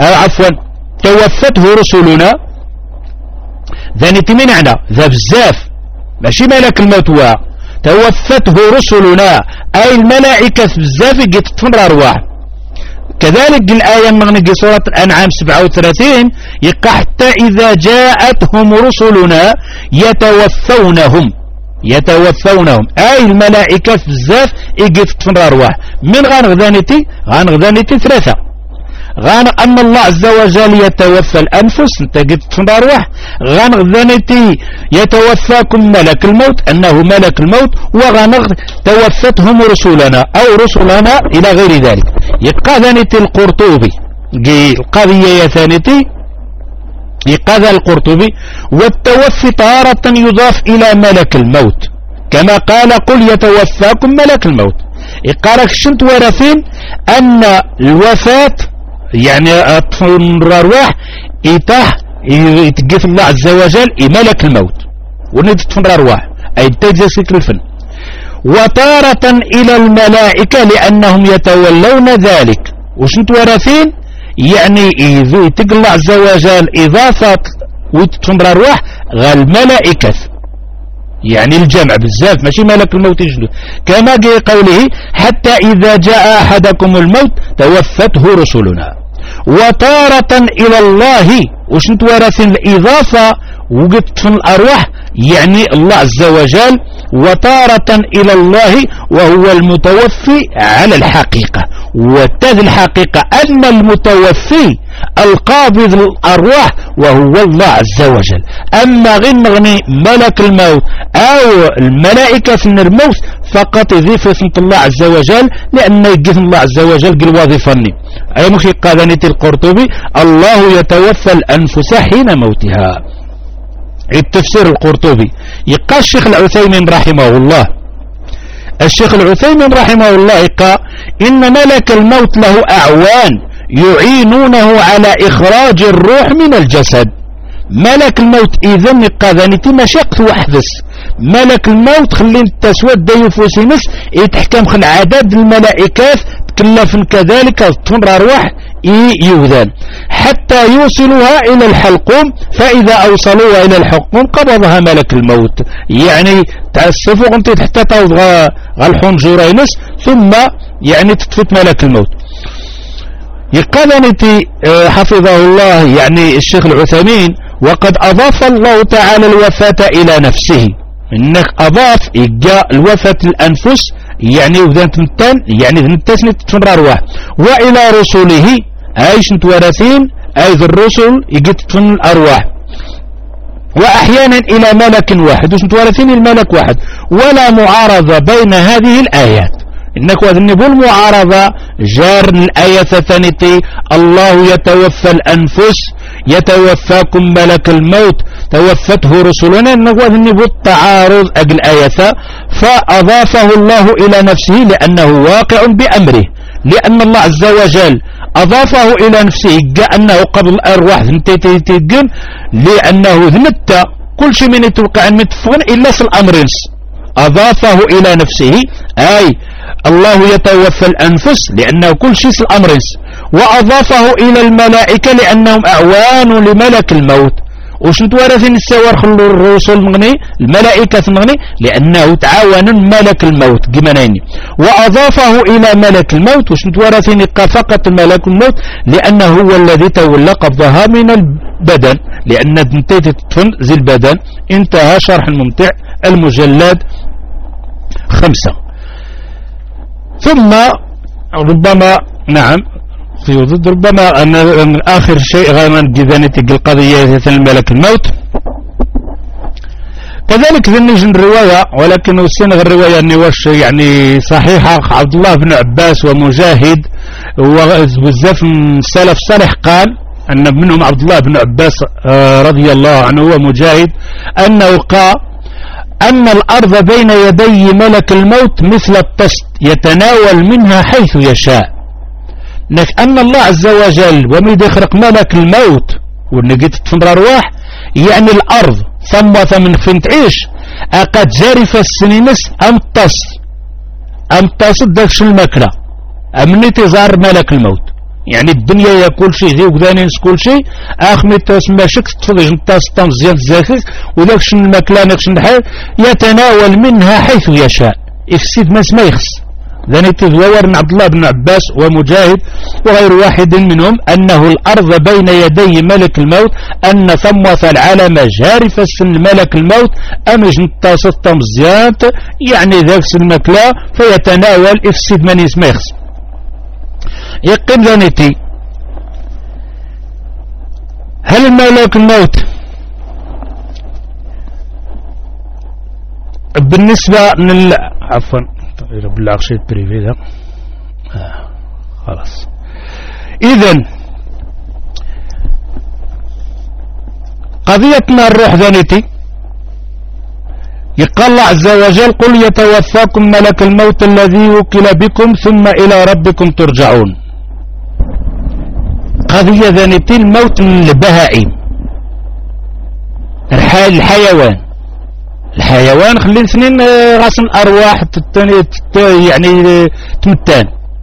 توفته رسلنا ذنتي من معنى ذا بزاف ماشي ملك الموت هو توفته رسلنا أي الملائكة بزاف جت تفن أرواح. كذلك الآية من سورة الأنعام 37 يقع حتى إذا جاءتهم رسلنا يتوفونهم أي الملائكة بزاف إجت تفن أرواح. من غانغذانيتي ثلاثة أن الله عز وجل يتوفى الأنفس تجد تفن أرواح. غانغذانيتي يتوفاكم ملك الموت أنه ملك الموت. وغانغ توفتهم رسلنا أو رسلنا إلى غير ذلك. يبقى ذانيتي القرطبي القضية ثانيتي يقال القرطبي والتوفي تارة يضاف إلى ملك الموت كما قال قل يتوفاكم ملك الموت. يقال شنت ورثين أن الوفاة يعني الأرواح يتقف الله عز وجل ملك الموت ونتفن الأرواح أي تجسك الفن. وتارة إلى الملائكة لأنهم يتولون ذلك. وشنت ورثين يعني إذا يتقل الله عز وجل إضافة وتتفن الأرواح غير الملائكة يعني الجمع بزاف ماشي ملك الموت يجلو كما قوله حتى إذا جاء أحدكم الموت توفته رسلنا. وتارة إلى الله وشنت ورث الإضافة وقت في الأرواح يعني الله عز وجل. وتارة إلى الله وهو المتوفي على الحقيقة. وتذ الحقيقة أن المتوفي القابض الأرواح وهو الله عز وجل. أما غير مغني ملك الموت أو الملائكة في الموت فقط يضيف الله عز وجل لأن يجف الله عز وجل قل وظيفني أي مخي قادنة القرطبي الله يتوفى الأنفس حين موتها. التفسير القرطبي يقال الشيخ العثيمين رحمه الله الشيخ العثيمين رحمه الله يقال إن ملك الموت له أعوان يعينونه على إخراج الروح من الجسد. ملك الموت إذن قاذانيتي مشاق وحدث ملك الموت خلين التسود ديوفوسي نس يتحكم خل عدد الملائكات تكلف كذلك تنر أرواح يوذان حتى يوصلها إلى الحلقوم. فإذا أوصلوها إلى الحلقوم قبضها ملك الموت يعني تأسفوا أنت حتى توضغ الحنجرينس ثم يعني تتفت ملك الموت. يقالنتي حفظه الله يعني الشيخ العثيمين وقد أضاف الله تعالى الوفاة إلى نفسه إنك أضاف إجاء الوفاة الأنفس يعني وذنت متان يعني ذنتسنة تفنر أرواح وإلى رسوله أي شنت ورثين أي ذي الرسل يجت تفن الأرواح وأحيانا إلى ملك واحد وشنت ورثين الملك واحد. ولا معارضة بين هذه الآيات إنك وذنبوا المعارضة جار الآية الثانية الله يتوفى الأنفس يتوفاكم ملك الموت توفته رسلنا إنك وذنبوا التعارض أجل الآية فأضافه الله إلى نفسه لأنه واقع بأمره لأن الله عز وجل أضافه إلى نفسه كأنه قبل الأرواح ذنتيتيجن لأنه ذنت كل شيء من يتوقع متفون إلا الأمر أضافه إلى نفسه أي الله يتوفى الأنفس لأنه كل شيء الأمر. وأضافه إلى الملائكة لأنهم أعوان لملك الموت. وشنت ورثين السوار خلوا الرسل مغني الملائكة مغني لأنه تعاون ملك الموت جمانيني. وأضافه إلى ملك الموت وشنت ورثين فقط ملك الموت لأنه هو الذي تولى قبضها من البدن لأن انتهت تدفن ذي البدن. انتهى شرح الممتع المجلد 5. ثم ربما نعم ضد ربما أن آخر شيء غير جذانتك القضية الملك الموت. كذلك ذنجن الرواية، ولكن السنغ الرواية أني واش يعني صحيحة. عبد الله بن عباس ومجاهد وبزاف من السلف الصالح قال أن منهم عبد الله بن عباس رضي الله عنه ومجاهد أنه قال أن الأرض بين يدي ملك الموت مثل الطست يتناول منها حيث يشاء. أن الله عز وجل ومن يخرق ملك الموت ونقيت تفن الأرواح يعني الأرض ثم من فين تعيش أقد جارفة السنينس أم تصد داكش الماكلة أمني تزار ملك الموت. يعني الدنيا يا كل شيء ذي وكذا كل شيء أخمي تسمى شك تفضي نتاس تنزيان الزاكك وذاكش الماكلة نقش الحال يتناول منها حيث يشاء يفسد ما اسمه يخص. ذاني تذوور من عبد الله بن عباس ومجاهد وغير واحد منهم أنه الأرض بين يدي ملك الموت أن ثمة العالم جارفة سن ملك الموت أمج نتاسط تمزيات يعني ذاك المكلا فيتناول افسد من اسمه يخص. يقين ذانيتي هل ملك الموت بالنسبة عفوا بالله شيء بريفي ذا خلاص. إذن قضيتنا الروح ذانيتي يقال الله عز وجل قل يتوفاكم ملك الموت الذي وكل بكم ثم إلى ربكم ترجعون. قضية ذانيتي الموت من البهائم الحيوان خلين سنين غاسم الأرواح يعني تمتان.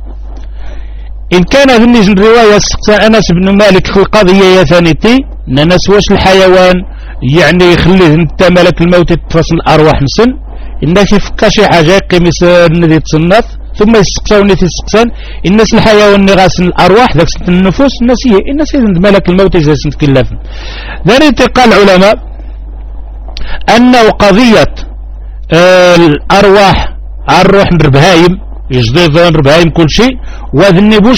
إن كان ذنيج الرواية أنس بن مالك في القضية يا ثانيتي ناس واش الحيوان يعني يخليه انت ملك الموت يتفصل الأرواح نسن الناس يفكا شي حاجة يقيمس الذي تصنف ثم يسقسون يتسقسان الناس الحيوان اللي غاسن الأرواح ذاك النفوس الناس ملك الموت إذا سنتكلف. ذلك قال العلماء أنه قضية الأرواح الروح البهايم يجدد البهايم كل شيء وذني بوش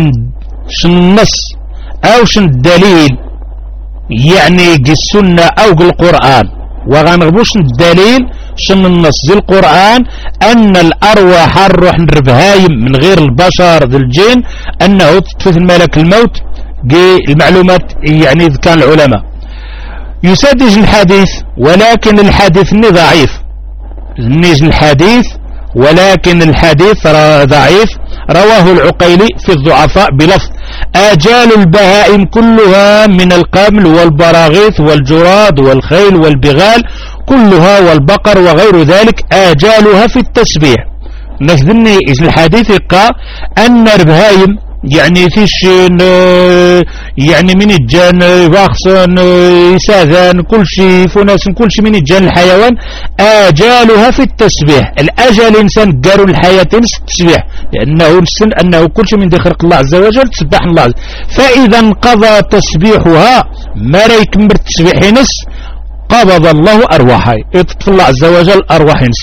النص أو شن الدليل يعني جي السنة أو جي القرآن وغنغبوش الدليل شن النص زي القرآن أن الأرواح الروح البهايم من غير البشر ذي الجن أنه تتفث الملك الموت جي المعلومات يعني إذ كان العلماء يسدج الحديث ولكن الحديث ضعيف نيج الحديث ولكن الحديث ضعيف. رواه العقيلي في الضعفاء بلفظ آجال البهائم كلها من القمل والبراغيث والجراد والخيل والبغال كلها والبقر وغير ذلك آجالها في التسبيح. نجدني الحديث قال أن البهائم يعني فيش يعني من الجان باخصن يساذان كل شيء فناس كل شيء من الجان الحيوان آجالها في التسبيح. الأجل إنسان قالوا الحياة التسبيح لأنه نسن أنه كل شيء من خلق الله عز وجل تسبح الله عز. فإذا انقضى تسبيحها ما لا يكمل تسبيح نس قبض الله أرواحها يطفى الله عز وجل أرواح نس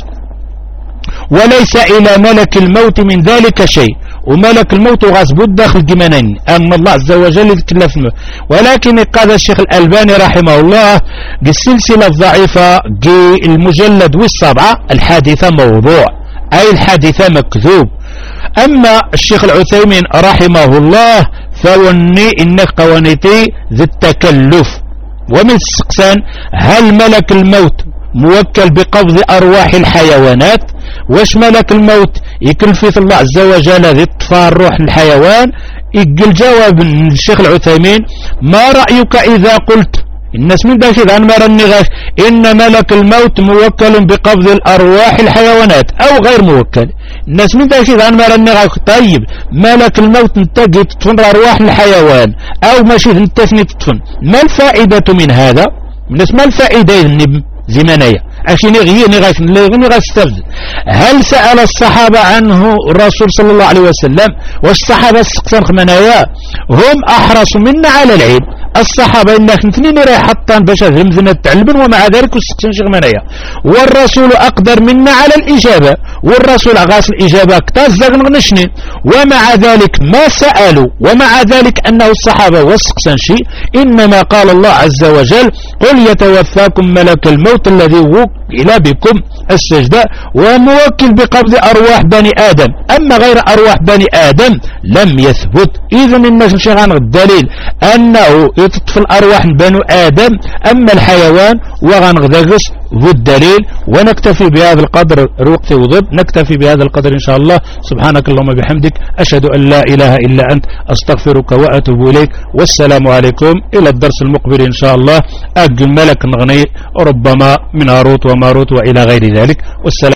وليس إلى ملك الموت من ذلك شيء. وملك الموت غصب داخل الجمانين أما الله عز وجل يتكلف ولكن قال الشيخ الألباني رحمه الله بالسلسلة الضعيفة المجلد والسبعة الحادثة موضوع أي الحادثة مكذوب. أما الشيخ العثيمين رحمه الله فوني إنك قوانيتي ذي التكلف. ومن السقسان هل ملك الموت موكل بقبض أرواح الحيوانات؟ واش ملك الموت يكلف الله عز وجل ذي اطفاء الروح الحيوان؟ يقل جواب الشيخ العثيمين ما رأيك إذا قلت الناس من داخل عن مرني غاش إن ملك الموت موكل بقبض الأرواح الحيوانات أو غير موكل. الناس من داخل عن مرني غاش طيب ملك الموت نتاقي تطفن أرواح الحيوان أو ماشي نتفني تطفن ما الفائدة من هذا؟ الناس ما الفائدة زمانية عشان يغيني غيستفد. هل سأل الصحابة عنه الرسول صلى الله عليه وسلم؟ والصحابة سقسان خمنايا هم أحرص منا على العلم. الصحابة إنك اثنين راي حطان باش المذنة تعلمن ومع ذلك سقسان شغمنايا. والرسول أقدر منا على الإجابة، والرسول غاس الإجابة كتاز نغنشني، ومع ذلك ما سألوا، ومع ذلك أنه الصحابة وسقسان شيء. إنما قال الله عز وجل قل يتوفاكم ملك الموت الذي وكل بكم السجدة وموكل بقبض أرواح بني آدم، أما غير أرواح بني آدم لم يثبت. إذن الناس شغان الدليل أنه يتطفل أرواح بني آدم، أما الحيوان وغنغدغس ذو الدليل. ونكتفي بهذا القدر، الوقت وضب، نكتفي بهذا القدر إن شاء الله. سبحانك اللهم بحمدك، أشهد أن لا إله إلا أنت، أستغفرك وأتوب إليك، والسلام عليكم. إلى الدرس المقبل إن شاء الله. أجل ملك نغني ربما من هاروت وماروت وإلى غير ذلك، والسلام.